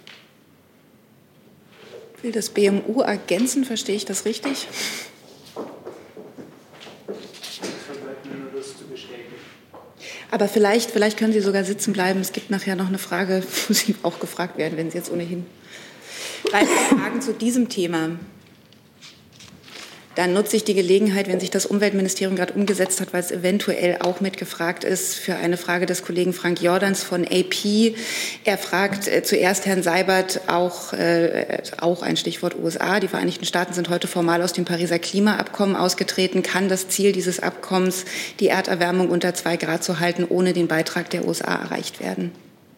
Will das B M U ergänzen? Verstehe ich das richtig? Aber vielleicht, vielleicht können Sie sogar sitzen bleiben. Es gibt nachher noch eine Frage, wo Sie auch gefragt werden, wenn Sie jetzt ohnehin weitere Fragen zu diesem Thema. Dann nutze ich die Gelegenheit, wenn sich das Umweltministerium gerade umgesetzt hat, weil es eventuell auch mitgefragt ist, für eine Frage des Kollegen Frank Jordans von A P. Er fragt äh, zuerst Herrn Seibert, auch, äh, auch ein Stichwort U S A. Die Vereinigten Staaten sind heute formal aus dem Pariser Klimaabkommen ausgetreten. Kann das Ziel dieses Abkommens, die Erderwärmung unter zwei Grad zu halten, ohne den Beitrag der U S A erreicht werden?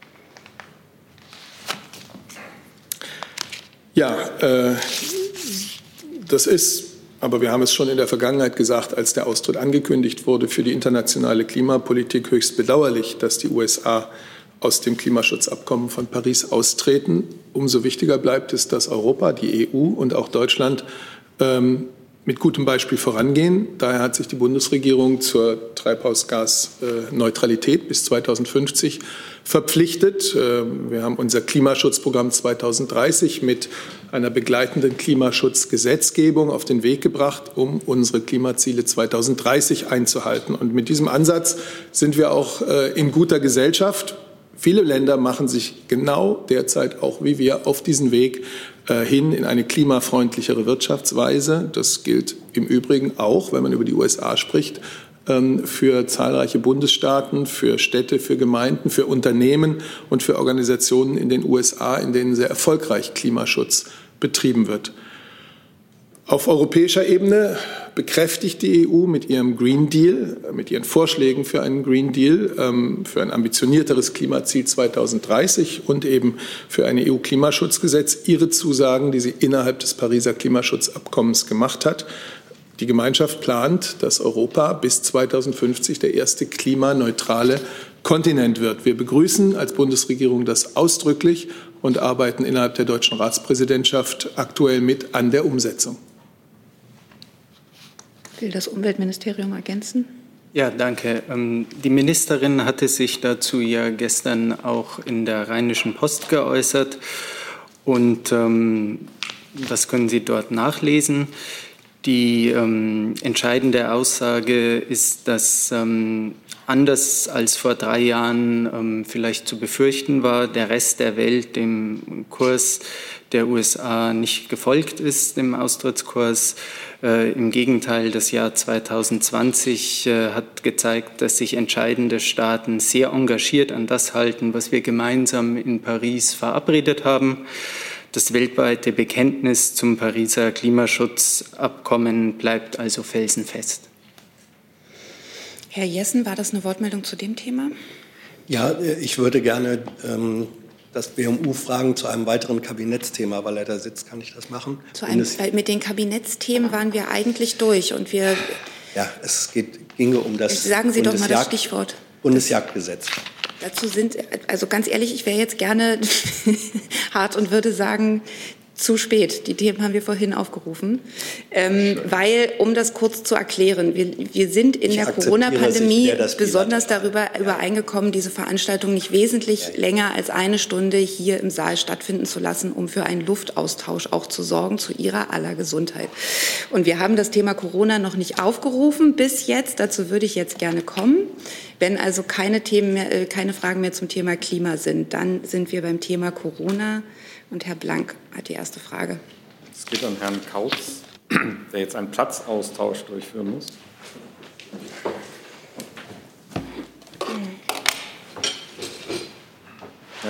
Ja, äh, das ist, aber wir haben es schon in der Vergangenheit gesagt, als der Austritt angekündigt wurde, für die internationale Klimapolitik höchst bedauerlich, dass die U S A aus dem Klimaschutzabkommen von Paris austreten. Umso wichtiger bleibt es, dass Europa, die E U und auch Deutschland ähm, mit gutem Beispiel vorangehen. Daher hat sich die Bundesregierung zur Treibhausgasneutralität bis zweitausendfünfzig verpflichtet. Wir haben unser Klimaschutzprogramm zweitausenddreißig mit einer begleitenden Klimaschutzgesetzgebung auf den Weg gebracht, um unsere Klimaziele zweitausenddreißig einzuhalten. Und mit diesem Ansatz sind wir auch in guter Gesellschaft. Viele Länder machen sich genau derzeit auch wie wir auf diesen Weg hin in eine klimafreundlichere Wirtschaftsweise. Das gilt im Übrigen auch, wenn man über die U S A spricht, für zahlreiche Bundesstaaten, für Städte, für Gemeinden, für Unternehmen und für Organisationen in den U S A, in denen sehr erfolgreich Klimaschutz betrieben wird. Auf europäischer Ebene bekräftigt die E U mit ihrem Green Deal, mit ihren Vorschlägen für einen Green Deal, für ein ambitionierteres Klimaziel zweitausenddreißig und eben für ein E U-Klimaschutzgesetz ihre Zusagen, die sie innerhalb des Pariser Klimaschutzabkommens gemacht hat. Die Gemeinschaft plant, dass Europa bis zweitausendfünfzig der erste klimaneutrale Kontinent wird. Wir begrüßen als Bundesregierung das ausdrücklich und arbeiten innerhalb der deutschen Ratspräsidentschaft aktuell mit an der Umsetzung. Will das Umweltministerium ergänzen? Ja, danke. Die Ministerin hatte sich dazu ja gestern auch in der Rheinischen Post geäußert. Und ähm, das können Sie dort nachlesen. Die ähm, entscheidende Aussage ist, dass ähm, anders als vor drei Jahren ähm, vielleicht zu befürchten war, der Rest der Welt dem Kurs der U S A nicht gefolgt ist, dem Austrittskurs. Äh, Im Gegenteil, das Jahr zweitausendzwanzig äh, hat gezeigt, dass sich entscheidende Staaten sehr engagiert an das halten, was wir gemeinsam in Paris verabredet haben. Das weltweite Bekenntnis zum Pariser Klimaschutzabkommen bleibt also felsenfest. Herr Jessen, war das eine Wortmeldung zu dem Thema? Ja, ich würde gerne ähm, das B M U fragen zu einem weiteren Kabinettsthema, weil er da sitzt. Kann ich das machen? Zu einem, weil mit den Kabinettsthemen waren wir eigentlich durch. Und wir ja, es geht, ginge um das Sagen Sie doch mal das Stichwort. Bundesjagdgesetz. Dazu sind, also ganz ehrlich, ich wäre jetzt gerne hart und würde sagen, zu spät. Die Themen haben wir vorhin aufgerufen. Ähm, weil, um das kurz zu erklären, wir, wir sind in ich der Corona-Pandemie besonders darüber übereingekommen, diese Veranstaltung nicht wesentlich ja, ja. länger als eine Stunde hier im Saal stattfinden zu lassen, um für einen Luftaustausch auch zu sorgen, zu Ihrer aller Gesundheit. Und wir haben das Thema Corona noch nicht aufgerufen bis jetzt. Dazu würde ich jetzt gerne kommen. Wenn also keine Themen mehr, keine Fragen mehr zum Thema Klima sind, dann sind wir beim Thema Corona. Und Herr Blank hat die erste Frage. Es geht an Herrn Kautz, der jetzt einen Platzaustausch durchführen muss.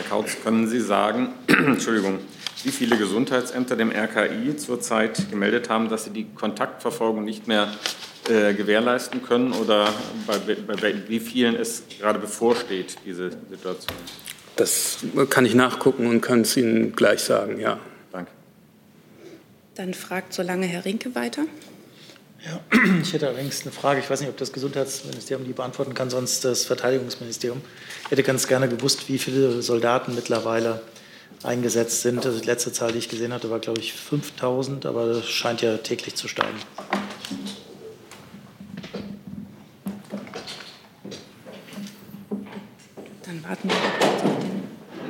Kautz, können Sie sagen, Entschuldigung, wie viele Gesundheitsämter dem R K I zurzeit gemeldet haben, dass sie die Kontaktverfolgung nicht mehr äh, gewährleisten können oder bei, bei, bei wie vielen es gerade bevorsteht, diese Situation? Das kann ich nachgucken und kann es Ihnen gleich sagen, ja. Danke. Dann fragt so lange Herr Rinke weiter. Ja, ich hätte allerdings eine Frage. Ich weiß nicht, ob das Gesundheitsministerium die beantworten kann, sonst das Verteidigungsministerium. Ich hätte ganz gerne gewusst, wie viele Soldaten mittlerweile eingesetzt sind. Also die letzte Zahl, die ich gesehen hatte, war, glaube ich, fünftausend, aber das scheint ja täglich zu steigen. Dann warten wir kurz auf den.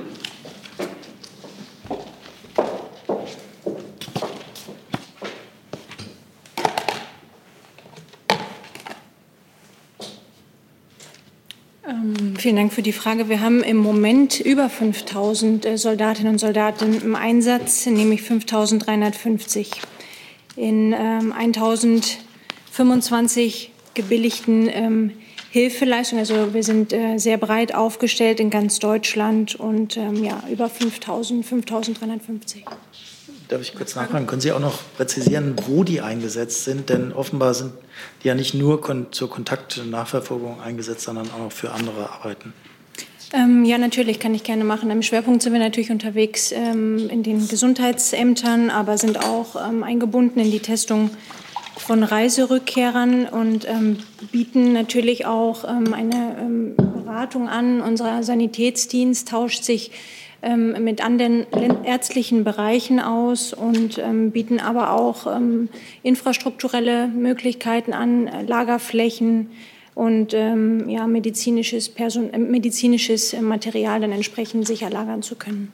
Vielen Dank für die Frage. Wir haben im Moment über fünftausend Soldatinnen und Soldaten im Einsatz, nämlich fünftausenddreihundertfünfzig in ähm, eintausendfünfundzwanzig gebilligten ähm, Hilfeleistungen. Also wir sind äh, sehr breit aufgestellt in ganz Deutschland und ähm, ja, über fünftausend, fünftausenddreihundertfünfzig. Darf ich kurz nachfragen? Können Sie auch noch präzisieren, wo die eingesetzt sind? Denn offenbar sind die ja nicht nur kon- zur Kontakt- und Nachverfolgung eingesetzt, sondern auch für andere Arbeiten. Ähm, ja, natürlich, kann ich gerne machen. Im Schwerpunkt sind wir natürlich unterwegs ähm, in den Gesundheitsämtern, aber sind auch ähm, eingebunden in die Testung von Reiserückkehrern und ähm, bieten natürlich auch ähm, eine ähm, Beratung an. Unser Sanitätsdienst tauscht sich ähm, mit anderen ärztlichen Bereichen aus und ähm, bieten aber auch ähm, infrastrukturelle Möglichkeiten an, äh, Lagerflächen und ähm, ja, medizinisches, Person- äh, medizinisches Material dann entsprechend sicher lagern zu können.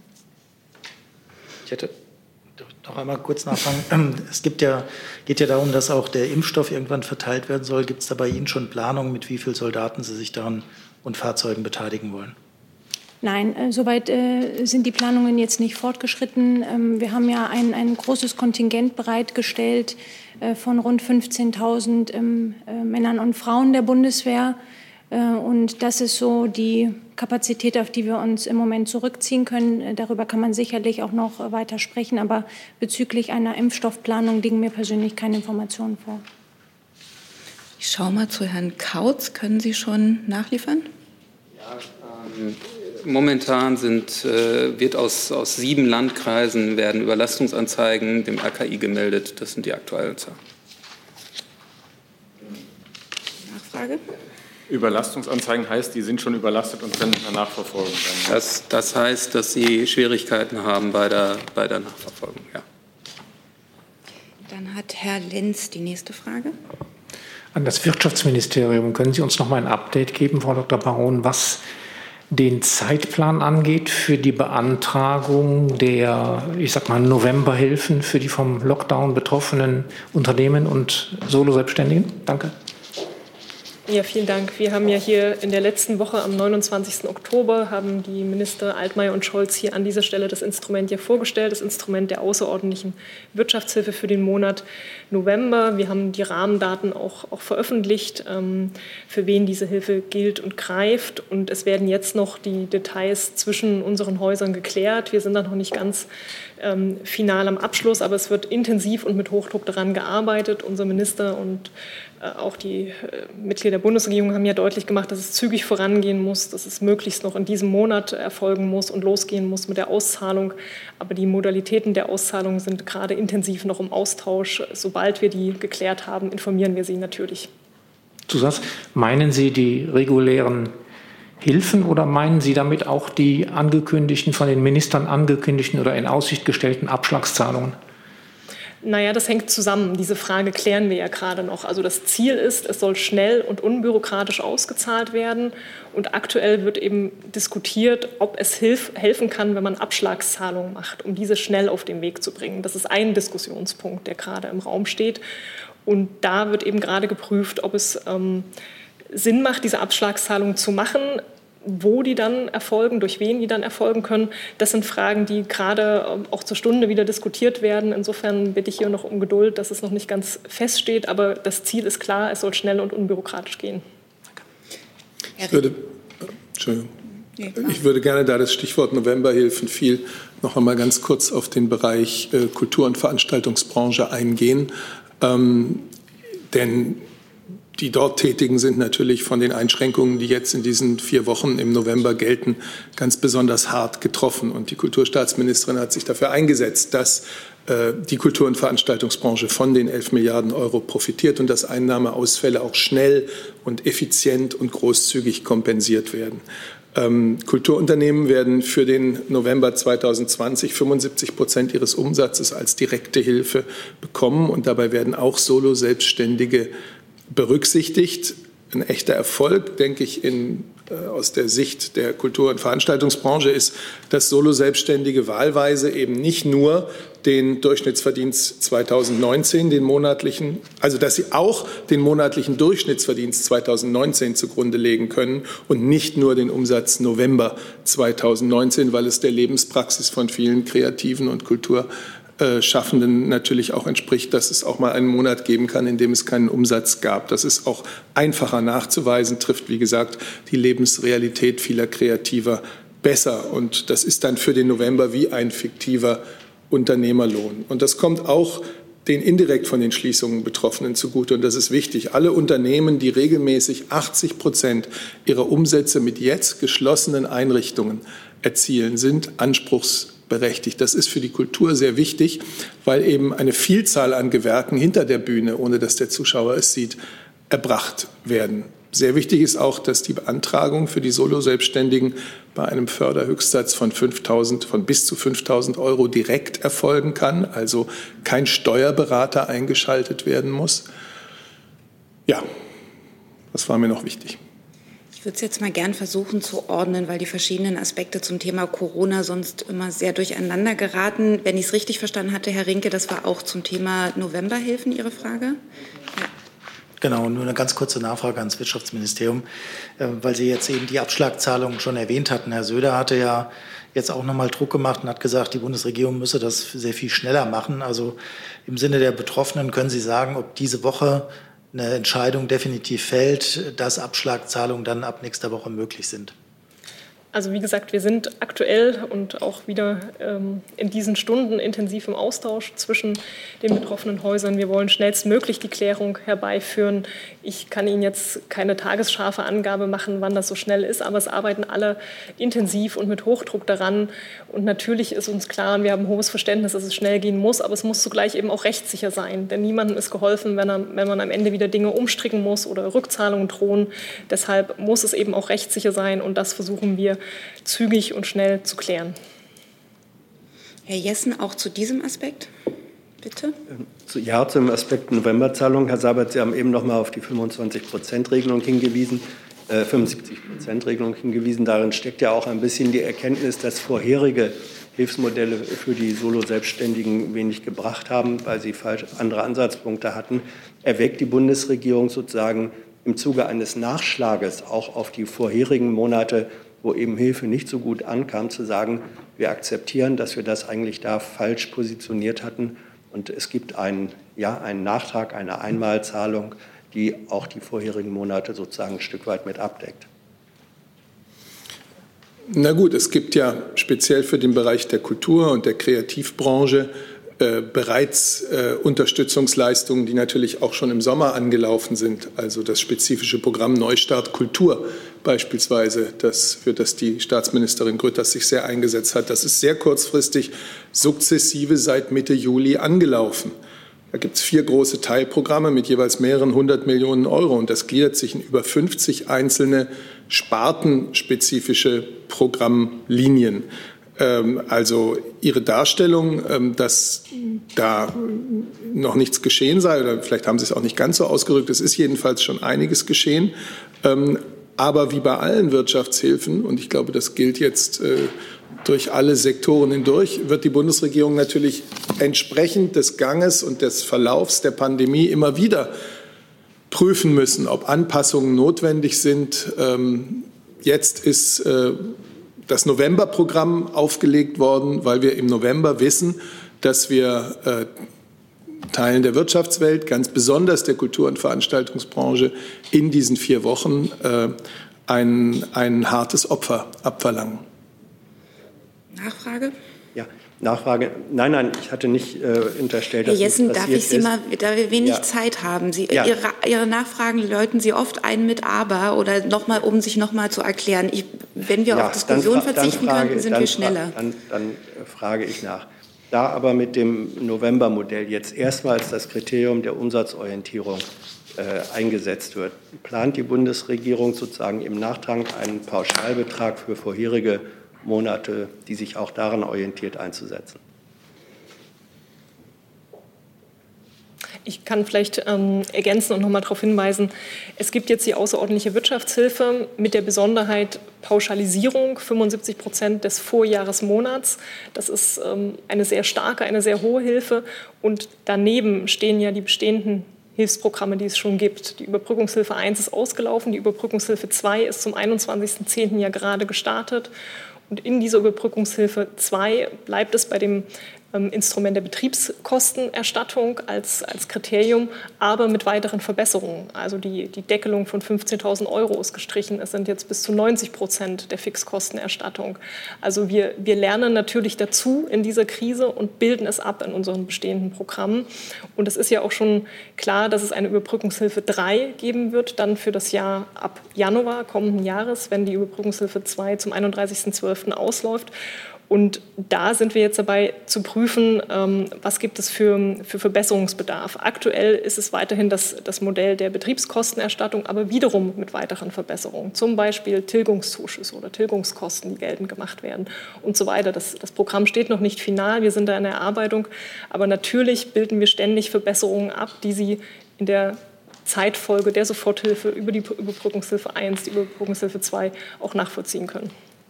Ich hätte noch einmal kurz nachfragen. Es gibt ja, geht ja darum, dass auch der Impfstoff irgendwann verteilt werden soll. Gibt es da bei Ihnen schon Planungen, mit wie vielen Soldaten Sie sich daran und Fahrzeugen beteiligen wollen? Nein, äh, soweit äh, sind die Planungen jetzt nicht fortgeschritten. Ähm, wir haben ja ein, ein großes Kontingent bereitgestellt äh, von rund fünfzehntausend ähm, äh, Männern und Frauen der Bundeswehr. Äh, und das ist so die Kapazität, auf die wir uns im Moment zurückziehen können. Äh, darüber kann man sicherlich auch noch äh, weiter sprechen. Aber bezüglich einer Impfstoffplanung liegen mir persönlich keine Informationen vor. Ich schaue mal zu Herrn Kautz. Können Sie schon nachliefern? Ja, ähm Momentan sind, äh, wird aus, aus sieben Landkreisen werden Überlastungsanzeigen dem R K I gemeldet. Das sind die aktuellen Zahlen. Nachfrage? Überlastungsanzeigen heißt, die sind schon überlastet und können danach verfolgen werden. Das, das heißt, dass sie Schwierigkeiten haben bei der, bei der Nachverfolgung. Ja. Dann hat Herr Lenz die nächste Frage. An das Wirtschaftsministerium. Können Sie uns noch mal ein Update geben, Frau Doktor Baron, was den Zeitplan angeht für die Beantragung der, ich sag mal, Novemberhilfen für die vom Lockdown betroffenen Unternehmen und Solo-Selbstständigen? Danke. Ja, vielen Dank. Wir haben ja hier in der letzten Woche am neunundzwanzigsten Oktober haben die Minister Altmaier und Scholz hier an dieser Stelle das Instrument ja vorgestellt, das Instrument der außerordentlichen Wirtschaftshilfe für den Monat November. Wir haben die Rahmendaten auch, auch veröffentlicht, ähm, für wen diese Hilfe gilt und greift. Und es werden jetzt noch die Details zwischen unseren Häusern geklärt. Wir sind da noch nicht ganz ähm, final am Abschluss, aber es wird intensiv und mit Hochdruck daran gearbeitet. Unser Minister und auch die Mitglieder der Bundesregierung haben ja deutlich gemacht, dass es zügig vorangehen muss, dass es möglichst noch in diesem Monat erfolgen muss und losgehen muss mit der Auszahlung. Aber die Modalitäten der Auszahlung sind gerade intensiv noch im Austausch. Sobald wir die geklärt haben, informieren wir Sie natürlich. Zusatz, meinen Sie die regulären Hilfen oder meinen Sie damit auch die angekündigten, von den Ministern angekündigten oder in Aussicht gestellten Abschlagszahlungen? Naja, das hängt zusammen. Diese Frage klären wir ja gerade noch. Also das Ziel ist, es soll schnell und unbürokratisch ausgezahlt werden. Und aktuell wird eben diskutiert, ob es hilf, helfen kann, wenn man Abschlagszahlungen macht, um diese schnell auf den Weg zu bringen. Das ist ein Diskussionspunkt, der gerade im Raum steht. Und da wird eben gerade geprüft, ob es ähm, Sinn macht, diese Abschlagszahlungen zu machen, wo die dann erfolgen, durch wen die dann erfolgen können. Das sind Fragen, die gerade auch zur Stunde wieder diskutiert werden. Insofern bitte ich hier noch um Geduld, dass es noch nicht ganz feststeht. Aber das Ziel ist klar, es soll schnell und unbürokratisch gehen. Ich würde, Entschuldigung. Ich würde gerne, da das Stichwort Novemberhilfen fiel, noch einmal ganz kurz auf den Bereich äh, Kultur- und Veranstaltungsbranche eingehen. Ähm, denn die dort Tätigen sind natürlich von den Einschränkungen, die jetzt in diesen vier Wochen im November gelten, ganz besonders hart getroffen. Und die Kulturstaatsministerin hat sich dafür eingesetzt, dass äh, die Kultur- und Veranstaltungsbranche von den elf Milliarden Euro profitiert und dass Einnahmeausfälle auch schnell und effizient und großzügig kompensiert werden. Ähm, Kulturunternehmen werden für den November zweitausendzwanzig fünfundsiebzig Prozent ihres Umsatzes als direkte Hilfe bekommen. Und dabei werden auch Solo-Selbstständige berücksichtigt. Ein echter Erfolg, denke ich, in, äh, aus der Sicht der Kultur- und Veranstaltungsbranche ist, dass Solo-Selbstständige wahlweise eben nicht nur den Durchschnittsverdienst zweitausendneunzehn, den monatlichen, also dass sie auch den monatlichen Durchschnittsverdienst zweitausendneunzehn zugrunde legen können und nicht nur den Umsatz November zweitausendneunzehn, weil es der Lebenspraxis von vielen Kreativen und Kultur Schaffenden natürlich auch entspricht, dass es auch mal einen Monat geben kann, in dem es keinen Umsatz gab. Das ist auch einfacher nachzuweisen, trifft, wie gesagt, die Lebensrealität vieler Kreativer besser. Und das ist dann für den November wie ein fiktiver Unternehmerlohn. Und das kommt auch den indirekt von den Schließungen Betroffenen zugute. Und das ist wichtig. Alle Unternehmen, die regelmäßig achtzig Prozent ihrer Umsätze mit jetzt geschlossenen Einrichtungen erzielen, sind anspruchsberechtigt. Das ist für die Kultur sehr wichtig, weil eben eine Vielzahl an Gewerken hinter der Bühne, ohne dass der Zuschauer es sieht, erbracht werden. Sehr wichtig ist auch, dass die Beantragung für die Solo-Selbstständigen bei einem Förderhöchstsatz von fünftausend, von bis zu fünftausend Euro direkt erfolgen kann, also kein Steuerberater eingeschaltet werden muss. Ja, das war mir noch wichtig. Ich würde es jetzt mal gern versuchen zu ordnen, weil die verschiedenen Aspekte zum Thema Corona sonst immer sehr durcheinander geraten. Wenn ich es richtig verstanden hatte, Herr Rinke, das war auch zum Thema Novemberhilfen Ihre Frage? Ja. Genau, nur eine ganz kurze Nachfrage ans Wirtschaftsministerium, weil Sie jetzt eben die Abschlagzahlungen schon erwähnt hatten. Herr Söder hatte ja jetzt auch noch mal Druck gemacht und hat gesagt, die Bundesregierung müsse das sehr viel schneller machen. Also im Sinne der Betroffenen können Sie sagen, ob diese Woche eine Entscheidung definitiv fällt, dass Abschlagzahlungen dann ab nächster Woche möglich sind? Also wie gesagt, wir sind aktuell und auch wieder ähm, in diesen Stunden intensiv im Austausch zwischen den betroffenen Häusern. Wir wollen schnellstmöglich die Klärung herbeiführen. Ich kann Ihnen jetzt keine tagesscharfe Angabe machen, wann das so schnell ist, aber es arbeiten alle intensiv und mit Hochdruck daran. Und natürlich ist uns klar, wir haben hohes Verständnis, dass es schnell gehen muss, aber es muss zugleich eben auch rechtssicher sein. Denn niemandem ist geholfen, wenn, er, wenn man am Ende wieder Dinge umstricken muss oder Rückzahlungen drohen. Deshalb muss es eben auch rechtssicher sein und das versuchen wir zügig und schnell zu klären. Herr Jessen, auch zu diesem Aspekt, bitte. Ja, zum Aspekt Novemberzahlung. Herr Seibert, Sie haben eben noch mal auf die fünfundzwanzig Prozent Regelung hingewiesen, äh, fünfundsiebzig Prozent Regelung hingewiesen. Darin steckt ja auch ein bisschen die Erkenntnis, dass vorherige Hilfsmodelle für die Solo-Selbstständigen wenig gebracht haben, weil sie falsch andere Ansatzpunkte hatten. Erwägt die Bundesregierung sozusagen im Zuge eines Nachschlages auch auf die vorherigen Monate, wo eben Hilfe nicht so gut ankam, zu sagen, wir akzeptieren, dass wir das eigentlich da falsch positioniert hatten und es gibt einen, ja, einen Nachtrag, eine Einmalzahlung, die auch die vorherigen Monate sozusagen ein Stück weit mit abdeckt. Na gut, es gibt ja speziell für den Bereich der Kultur und der Kreativbranche Äh, bereits äh, Unterstützungsleistungen, die natürlich auch schon im Sommer angelaufen sind. Also das spezifische Programm Neustart Kultur beispielsweise, das, für das die Staatsministerin Grütters sich sehr eingesetzt hat. Das ist sehr kurzfristig sukzessive seit Mitte Juli angelaufen. Da gibt es vier große Teilprogramme mit jeweils mehreren hundert Millionen Euro. Und das gliedert sich in über fünfzig einzelne spartenspezifische Programmlinien. Also Ihre Darstellung, dass da noch nichts geschehen sei, oder vielleicht haben Sie es auch nicht ganz so ausgedrückt, es ist jedenfalls schon einiges geschehen. Aber wie bei allen Wirtschaftshilfen, und ich glaube, das gilt jetzt durch alle Sektoren hindurch, wird die Bundesregierung natürlich entsprechend des Ganges und des Verlaufs der Pandemie immer wieder prüfen müssen, ob Anpassungen notwendig sind. Jetzt ist das Novemberprogramm aufgelegt worden, weil wir im November wissen, dass wir äh, Teilen der Wirtschaftswelt, ganz besonders der Kultur- und Veranstaltungsbranche, in diesen vier Wochen äh, ein, ein hartes Opfer abverlangen. Nachfrage? Ja, Nachfrage. Nein, nein, ich hatte nicht äh, unterstellt, dass Herr Jessen, das darf ich Sie ist. mal, da wir wenig Ja. Zeit haben, Sie, Ja. Ihre, Ihre Nachfragen läuten Sie oft ein mit Aber oder noch mal, um sich noch mal zu erklären. Ich, wenn wir Ja, auf Diskussion dann fra- verzichten dann frage, könnten, sind dann wir fra- schneller. Dann, dann äh, frage ich nach. Da aber mit dem Novembermodell jetzt erstmals das Kriterium der Umsatzorientierung äh, eingesetzt wird, plant die Bundesregierung sozusagen im Nachtrag einen Pauschalbetrag für vorherige Monate, die sich auch daran orientiert, einzusetzen? Ich kann vielleicht ähm, ergänzen und noch mal darauf hinweisen, es gibt jetzt die außerordentliche Wirtschaftshilfe mit der Besonderheit Pauschalisierung, fünfundsiebzig Prozent des Vorjahresmonats. Das ist ähm, eine sehr starke, eine sehr hohe Hilfe. Und daneben stehen ja die bestehenden Hilfsprogramme, die es schon gibt. Die Überbrückungshilfe eins ist ausgelaufen, die Überbrückungshilfe zwei ist zum einundzwanzigsten zehnten ja gerade gestartet. Und in dieser Überbrückungshilfe zwei bleibt es bei dem ähm, Instrument der Betriebskostenerstattung als, als Kriterium, aber mit weiteren Verbesserungen. Also die, die Deckelung von fünfzehntausend Euro ist gestrichen. Es sind jetzt bis zu neunzig Prozent der Fixkostenerstattung. Also wir, wir lernen natürlich dazu in dieser Krise und bilden es ab in unseren bestehenden Programmen. Und es ist ja auch schon klar, dass es eine Überbrückungshilfe drei geben wird, dann für das Jahr ab Januar kommenden Jahres, wenn die Überbrückungshilfe zwei zum einunddreißigsten zwölften ausläuft. Und da sind wir jetzt dabei zu prüfen, ähm, was gibt es für, für Verbesserungsbedarf. Aktuell ist es weiterhin das, das Modell der Betriebskostenerstattung, aber wiederum mit weiteren Verbesserungen. Zum Beispiel Tilgungszuschüsse oder Tilgungskosten, die geltend gemacht werden und so weiter. Das, das Programm steht noch nicht final, wir sind da in der Erarbeitung. Aber natürlich bilden wir ständig Verbesserungen ab, die Sie in der Zeitfolge der Soforthilfe über die Überbrückungshilfe eins, die Überbrückungshilfe zwei auch nachvollziehen können.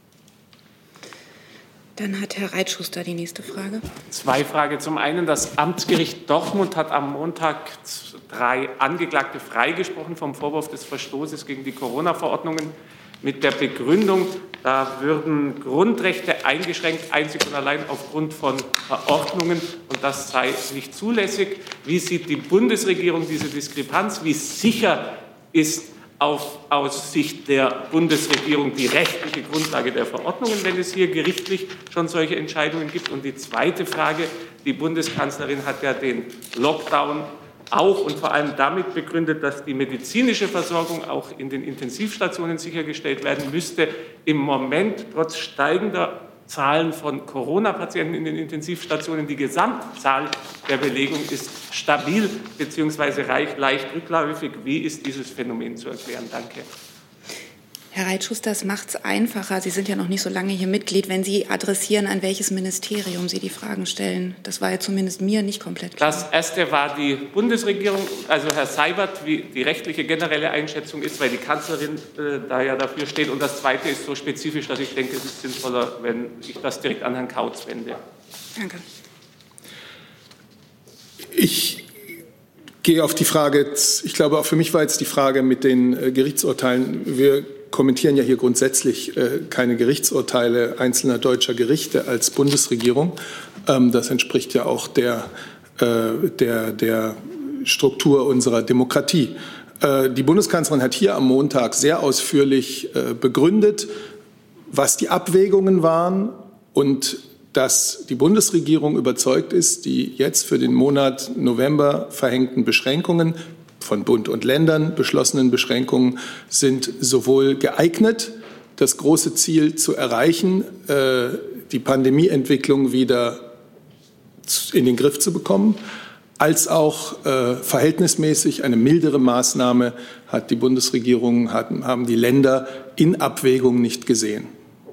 Dann hat Herr Reitschuster die nächste Frage. Zwei Fragen. Zum einen, das Amtsgericht Dortmund hat am Montag drei Angeklagte freigesprochen vom Vorwurf des Verstoßes gegen die Corona-Verordnungen mit der Begründung, da würden Grundrechte eingeschränkt, einzig und allein aufgrund von Verordnungen, und das sei nicht zulässig. Wie sieht die Bundesregierung diese Diskrepanz? Wie sicher ist auf, aus Sicht der Bundesregierung die rechtliche Grundlage der Verordnungen, wenn es hier gerichtlich schon solche Entscheidungen gibt? Und die zweite Frage, die Bundeskanzlerin hat ja den Lockdown auch und vor allem damit begründet, dass die medizinische Versorgung auch in den Intensivstationen sichergestellt werden müsste. Im Moment, trotz steigender Zahlen von Corona-Patienten in den Intensivstationen, die Gesamtzahl der Belegung ist stabil bzw. leicht rückläufig. Wie ist dieses Phänomen zu erklären? Danke. Herr Reitschuster, das macht es einfacher. Sie sind ja noch nicht so lange hier Mitglied, wenn Sie adressieren, an welches Ministerium Sie die Fragen stellen. Das war ja zumindest mir nicht komplett klar. Das erste war die Bundesregierung, also Herr Seibert, wie die rechtliche generelle Einschätzung ist, weil die Kanzlerin äh, da ja dafür steht. Und das zweite ist so spezifisch, dass ich denke, es ist sinnvoller, wenn ich das direkt an Herrn Kautz wende. Danke. Ich gehe auf die Frage, ich glaube, auch für mich war jetzt die Frage mit den äh, Gerichtsurteilen. Wir kommentieren ja hier grundsätzlich äh, keine Gerichtsurteile einzelner deutscher Gerichte als Bundesregierung. Ähm, das entspricht ja auch der, äh, der, der Struktur unserer Demokratie. Äh, die Bundeskanzlerin hat hier am Montag sehr ausführlich äh, begründet, was die Abwägungen waren und dass die Bundesregierung überzeugt ist, die jetzt für den Monat November verhängten Beschränkungen von Bund und Ländern beschlossenen Beschränkungen sind sowohl geeignet, das große Ziel zu erreichen, die Pandemieentwicklung wieder in den Griff zu bekommen, als auch verhältnismäßig eine mildere Maßnahme hat die Bundesregierung, haben die Länder in Abwägung nicht gesehen.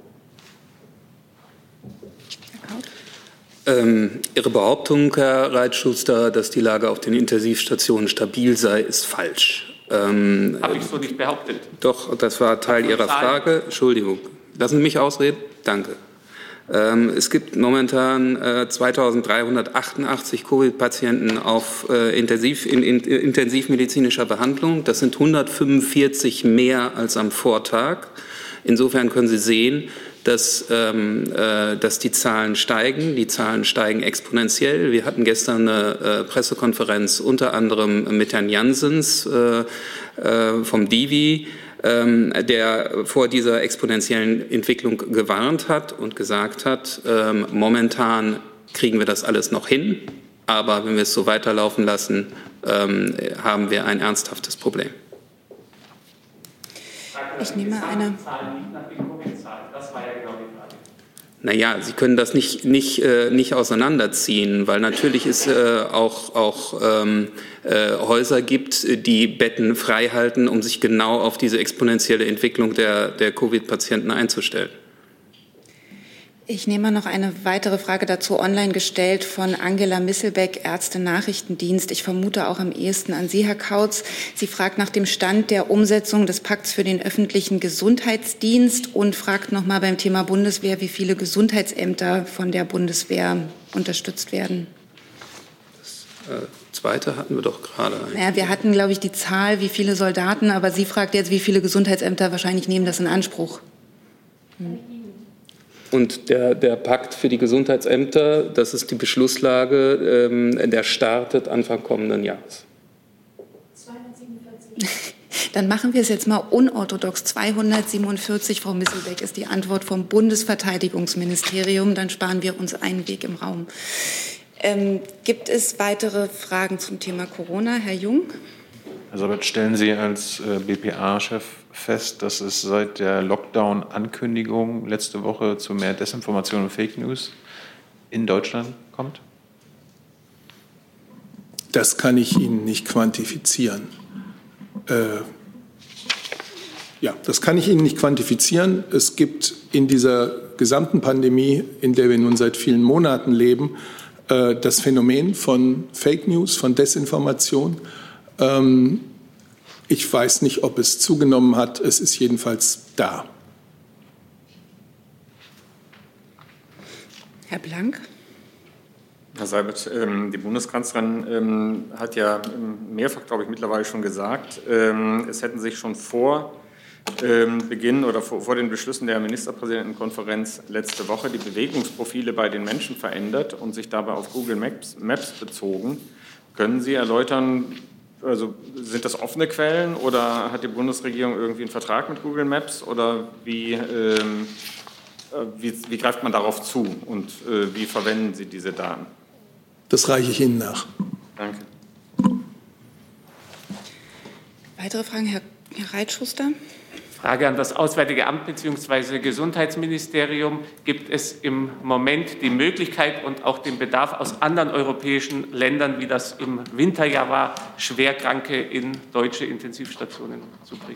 Ähm, Ihre Behauptung, Herr Reitschuster, dass die Lage auf den Intensivstationen stabil sei, ist falsch. Ähm, Habe ich so nicht behauptet. Doch, das war Teil Ihrer Frage. Entschuldigung. Lassen Sie mich ausreden? Danke. Ähm, es gibt momentan äh, zweitausenddreihundertachtundachtzig Covid-Patienten auf äh, Intensiv, in, in, intensivmedizinischer Behandlung. Das sind hundertfünfundvierzig mehr als am Vortag. Insofern können Sie sehen, dass, ähm, äh, dass die Zahlen steigen. Die Zahlen steigen exponentiell. Wir hatten gestern eine äh, Pressekonferenz unter anderem mit Herrn Janssens äh, äh, vom D I V I, ähm, der vor dieser exponentiellen Entwicklung gewarnt hat und gesagt hat, ähm, momentan kriegen wir das alles noch hin, aber wenn wir es so weiterlaufen lassen, ähm, haben wir ein ernsthaftes Problem. Ich nehme eine. Das war ja genau die Frage. Naja, Sie können das nicht, nicht, äh, nicht auseinanderziehen, weil natürlich es äh, auch, auch ähm, äh, Häuser gibt, die Betten frei halten, um sich genau auf diese exponentielle Entwicklung der, der Covid-Patienten einzustellen. Ich nehme noch eine weitere Frage dazu online gestellt von Angela Misselbeck, Ärzte-Nachrichtendienst. Ich vermute auch am ehesten an Sie, Herr Kautz. Sie fragt nach dem Stand der Umsetzung des Pakts für den öffentlichen Gesundheitsdienst und fragt noch mal beim Thema Bundeswehr, wie viele Gesundheitsämter von der Bundeswehr unterstützt werden. Das äh, Zweite hatten wir doch gerade. Naja, wir hatten, glaube ich, die Zahl, wie viele Soldaten, aber sie fragt jetzt, wie viele Gesundheitsämter wahrscheinlich nehmen das in Anspruch. Hm. Und der, der Pakt für die Gesundheitsämter, das ist die Beschlusslage, ähm, der startet Anfang kommenden Jahres. zweihundertsiebenundvierzig. Dann machen wir es jetzt mal unorthodox. zweihundertsiebenundvierzig, Frau Misselbeck, ist die Antwort vom Bundesverteidigungsministerium. Dann sparen wir uns einen Weg im Raum. Ähm, gibt es weitere Fragen zum Thema Corona? Herr Jung? Herr Seibert, stellen Sie als äh, B P A-Chef fest, dass es seit der Lockdown-Ankündigung letzte Woche zu mehr Desinformation und Fake News in Deutschland kommt? Das kann ich Ihnen nicht quantifizieren. Äh, ja, das kann ich Ihnen nicht quantifizieren. Es gibt in dieser gesamten Pandemie, in der wir nun seit vielen Monaten leben, äh, das Phänomen von Fake News, von Desinformation. Ähm, Ich weiß nicht, ob es zugenommen hat. Es ist jedenfalls da. Herr Blank? Herr Seibert, ähm, die Bundeskanzlerin ähm, hat ja mehrfach, glaube ich, mittlerweile schon gesagt, ähm, es hätten sich schon vor ähm, Beginn oder vor, vor den Beschlüssen der Ministerpräsidentenkonferenz letzte Woche die Bewegungsprofile bei den Menschen verändert und sich dabei auf Google Maps, Maps bezogen. Können Sie erläutern, also sind das offene Quellen oder hat die Bundesregierung irgendwie einen Vertrag mit Google Maps oder wie, ähm, wie, wie greift man darauf zu und äh, wie verwenden Sie diese Daten? Das reiche ich Ihnen nach. Danke. Weitere Fragen, Herr, Herr Reitschuster? Frage an das Auswärtige Amt bzw. Gesundheitsministerium. Gibt es im Moment die Möglichkeit und auch den Bedarf aus anderen europäischen Ländern, wie das im Winterjahr war, Schwerkranke in deutsche Intensivstationen zu bringen?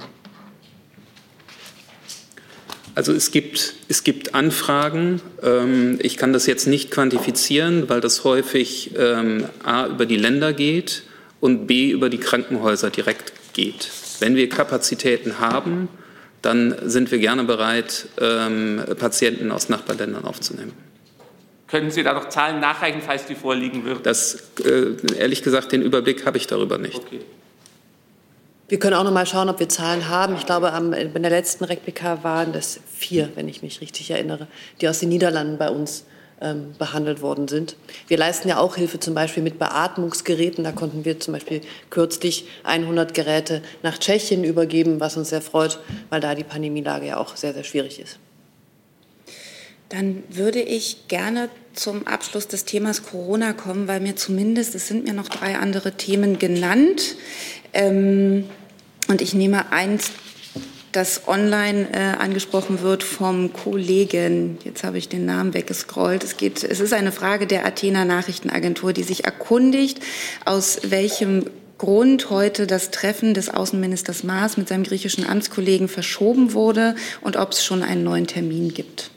Also es gibt, es gibt Anfragen. Ähm, ich kann das jetzt nicht quantifizieren, weil das häufig ähm, A über die Länder geht und B über die Krankenhäuser direkt geht. Wenn wir Kapazitäten haben, dann sind wir gerne bereit, ähm, Patienten aus Nachbarländern aufzunehmen. Können Sie da noch Zahlen nachreichen, falls die vorliegen würden? Das, äh, ehrlich gesagt, den Überblick habe ich darüber nicht. Okay. Wir können auch noch mal schauen, ob wir Zahlen haben. Ich glaube, am, bei der letzten Replika waren das vier, wenn ich mich richtig erinnere, die aus den Niederlanden bei uns ähm, behandelt worden sind. Wir leisten ja auch Hilfe zum Beispiel mit Beatmungsgeräten. Da konnten wir zum Beispiel kürzlich hundert Geräte nach Tschechien übergeben, was uns sehr freut, weil da die Pandemielage ja auch sehr, sehr schwierig ist. Dann würde ich gerne zum Abschluss des Themas Corona kommen, weil mir zumindest, es sind mir noch drei andere Themen genannt. Ähm, und ich nehme eins, das online äh, angesprochen wird vom Kollegen. Jetzt habe ich den Namen weggescrollt. Es geht, es ist eine Frage der Athener Nachrichtenagentur, die sich erkundigt, aus welchem Grund heute das Treffen des Außenministers Maas mit seinem griechischen Amtskollegen verschoben wurde und ob es schon einen neuen Termin gibt.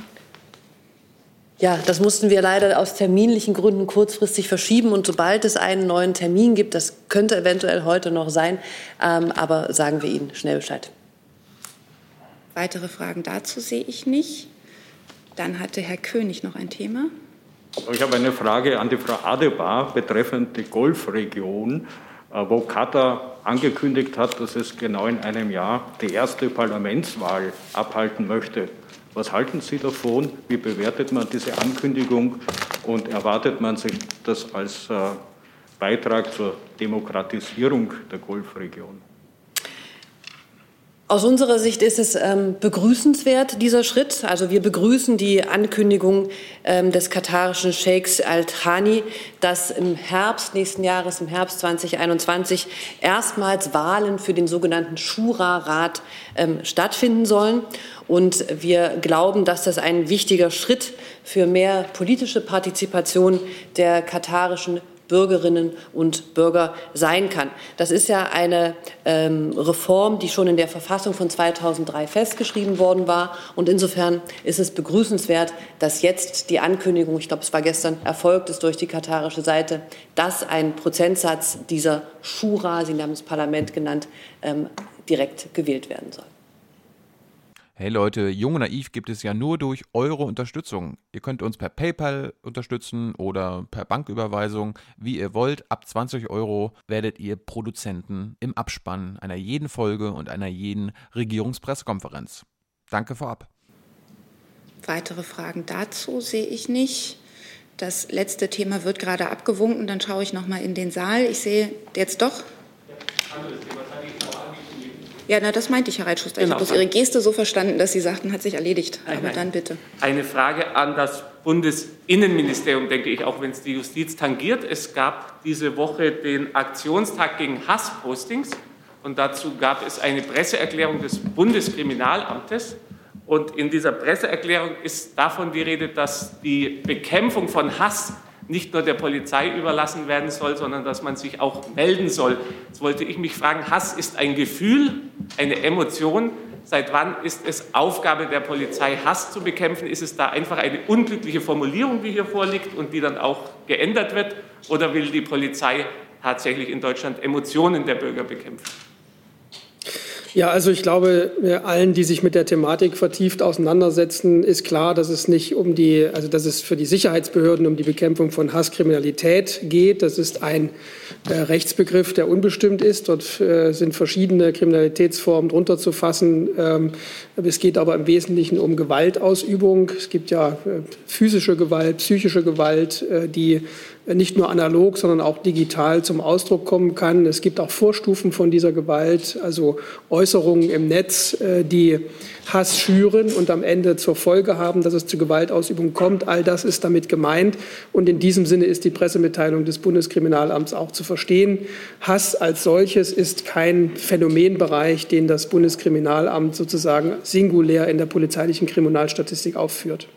Ja, das mussten wir leider aus terminlichen Gründen kurzfristig verschieben. Und sobald es einen neuen Termin gibt, das könnte eventuell heute noch sein, ähm, aber sagen wir Ihnen schnell Bescheid. Weitere Fragen dazu sehe ich nicht. Dann hatte Herr König noch ein Thema. Ich habe eine Frage an die Frau Adebar betreffend die Golfregion, wo Katar angekündigt hat, dass es genau in einem Jahr die erste Parlamentswahl abhalten möchte. Was halten Sie davon? Wie bewertet man diese Ankündigung und erwartet man sich das als äh, Beitrag zur Demokratisierung der Golfregion? Aus unserer Sicht ist es ähm, begrüßenswert, dieser Schritt. Also wir begrüßen die Ankündigung ähm, des katarischen Scheiks Al-Thani, dass im Herbst nächsten Jahres, im Herbst zweitausendeinundzwanzig, erstmals Wahlen für den sogenannten Schura-Rat ähm, stattfinden sollen. Und wir glauben, dass das ein wichtiger Schritt für mehr politische Partizipation der katarischen Bürgerinnen und Bürger sein kann. Das ist ja eine ähm, Reform, die schon in der Verfassung von zweitausenddrei festgeschrieben worden war. Und insofern ist es begrüßenswert, dass jetzt die Ankündigung, ich glaube, es war gestern, erfolgt ist durch die katarische Seite, dass ein Prozentsatz dieser Schura, Sie haben das Parlament genannt, ähm, direkt gewählt werden soll. Hey Leute, Jung und Naiv gibt es ja nur durch eure Unterstützung. Ihr könnt uns per PayPal unterstützen oder per Banküberweisung, wie ihr wollt. Ab zwanzig Euro werdet ihr Produzenten im Abspann einer jeden Folge und einer jeden Regierungspressekonferenz. Danke vorab. Weitere Fragen dazu sehe ich nicht. Das letzte Thema wird gerade abgewunken. Dann schaue ich noch mal in den Saal. Ich sehe jetzt doch. Ja, na, das meinte ich, Herr Reitschuster. Genau. Ich habe Ihre Geste so verstanden, dass Sie sagten, hat sich erledigt. Nein, Aber nein. dann bitte. Eine Frage an das Bundesinnenministerium, denke ich, auch wenn es die Justiz tangiert. Es gab diese Woche den Aktionstag gegen Hasspostings und dazu gab es eine Presseerklärung des Bundeskriminalamtes. Und in dieser Presseerklärung ist davon die Rede, dass die Bekämpfung von Hass nicht nur der Polizei überlassen werden soll, sondern dass man sich auch melden soll. Jetzt wollte ich mich fragen, Hass ist ein Gefühl, eine Emotion. Seit wann ist es Aufgabe der Polizei, Hass zu bekämpfen? Ist es da einfach eine unglückliche Formulierung, die hier vorliegt und die dann auch geändert wird? Oder will die Polizei tatsächlich in Deutschland Emotionen der Bürger bekämpfen? Ja, also ich glaube, allen, die sich mit der Thematik vertieft auseinandersetzen, ist klar, dass es nicht um die, also dass es für die Sicherheitsbehörden um die Bekämpfung von Hasskriminalität geht. Das ist ein äh, Rechtsbegriff, der unbestimmt ist. Dort äh, sind verschiedene Kriminalitätsformen drunter zu fassen. Ähm, es geht aber im Wesentlichen um Gewaltausübung. Es gibt ja äh, physische Gewalt, psychische Gewalt, äh, die nicht nur analog, sondern auch digital zum Ausdruck kommen kann. Es gibt auch Vorstufen von dieser Gewalt, also Äußerungen im Netz, die Hass schüren und am Ende zur Folge haben, dass es zu Gewaltausübung kommt. All das ist damit gemeint. Und in diesem Sinne ist die Pressemitteilung des Bundeskriminalamts auch zu verstehen. Hass als solches ist kein Phänomenbereich, den das Bundeskriminalamt sozusagen singulär in der polizeilichen Kriminalstatistik aufführt.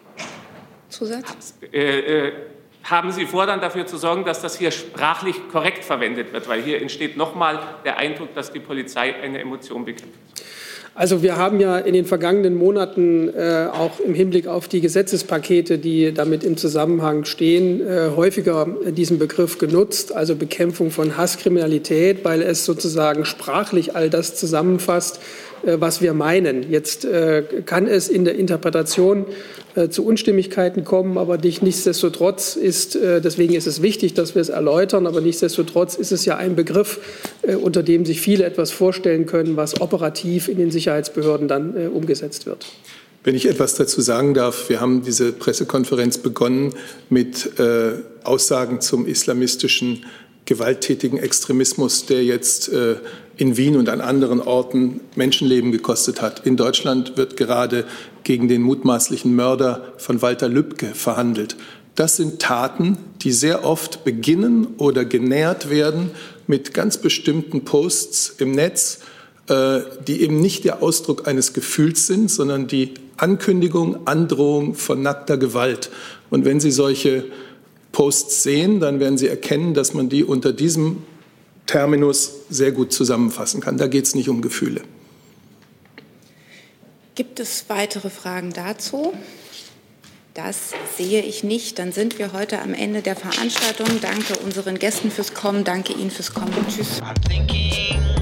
Zusatz? Äh, äh Haben Sie vor, dann dafür zu sorgen, dass das hier sprachlich korrekt verwendet wird? Weil hier entsteht nochmal der Eindruck, dass die Polizei eine Emotion bekämpft. Also wir haben ja in den vergangenen Monaten äh, auch im Hinblick auf die Gesetzespakete, die damit im Zusammenhang stehen, äh, häufiger diesen Begriff genutzt, also Bekämpfung von Hasskriminalität, weil es sozusagen sprachlich all das zusammenfasst, äh, was wir meinen. Jetzt äh, kann es in der Interpretation äh, zu Unstimmigkeiten kommen, aber nicht, nichtsdestotrotz ist, äh, deswegen ist es wichtig, dass wir es erläutern, aber nichtsdestotrotz ist es ja ein Begriff, äh, unter dem sich viele etwas vorstellen können, was operativ in den Sicherheitsbehörden dann äh, umgesetzt wird. Wenn ich etwas dazu sagen darf, wir haben diese Pressekonferenz begonnen mit äh, Aussagen zum islamistischen gewalttätigen Extremismus, der jetzt äh, in Wien und an anderen Orten Menschenleben gekostet hat. In Deutschland wird gerade gegen den mutmaßlichen Mörder von Walter Lübcke verhandelt. Das sind Taten, die sehr oft beginnen oder genährt werden mit ganz bestimmten Posts im Netz, äh, die eben nicht der Ausdruck eines Gefühls sind, sondern die Ankündigung, Androhung von nackter Gewalt. Und wenn Sie solche Posts sehen, dann werden Sie erkennen, dass man die unter diesem Terminus sehr gut zusammenfassen kann. Da geht es nicht um Gefühle. Gibt es weitere Fragen dazu? Das sehe ich nicht. Dann sind wir heute am Ende der Veranstaltung. Danke unseren Gästen fürs Kommen. Danke Ihnen fürs Kommen. Tschüss.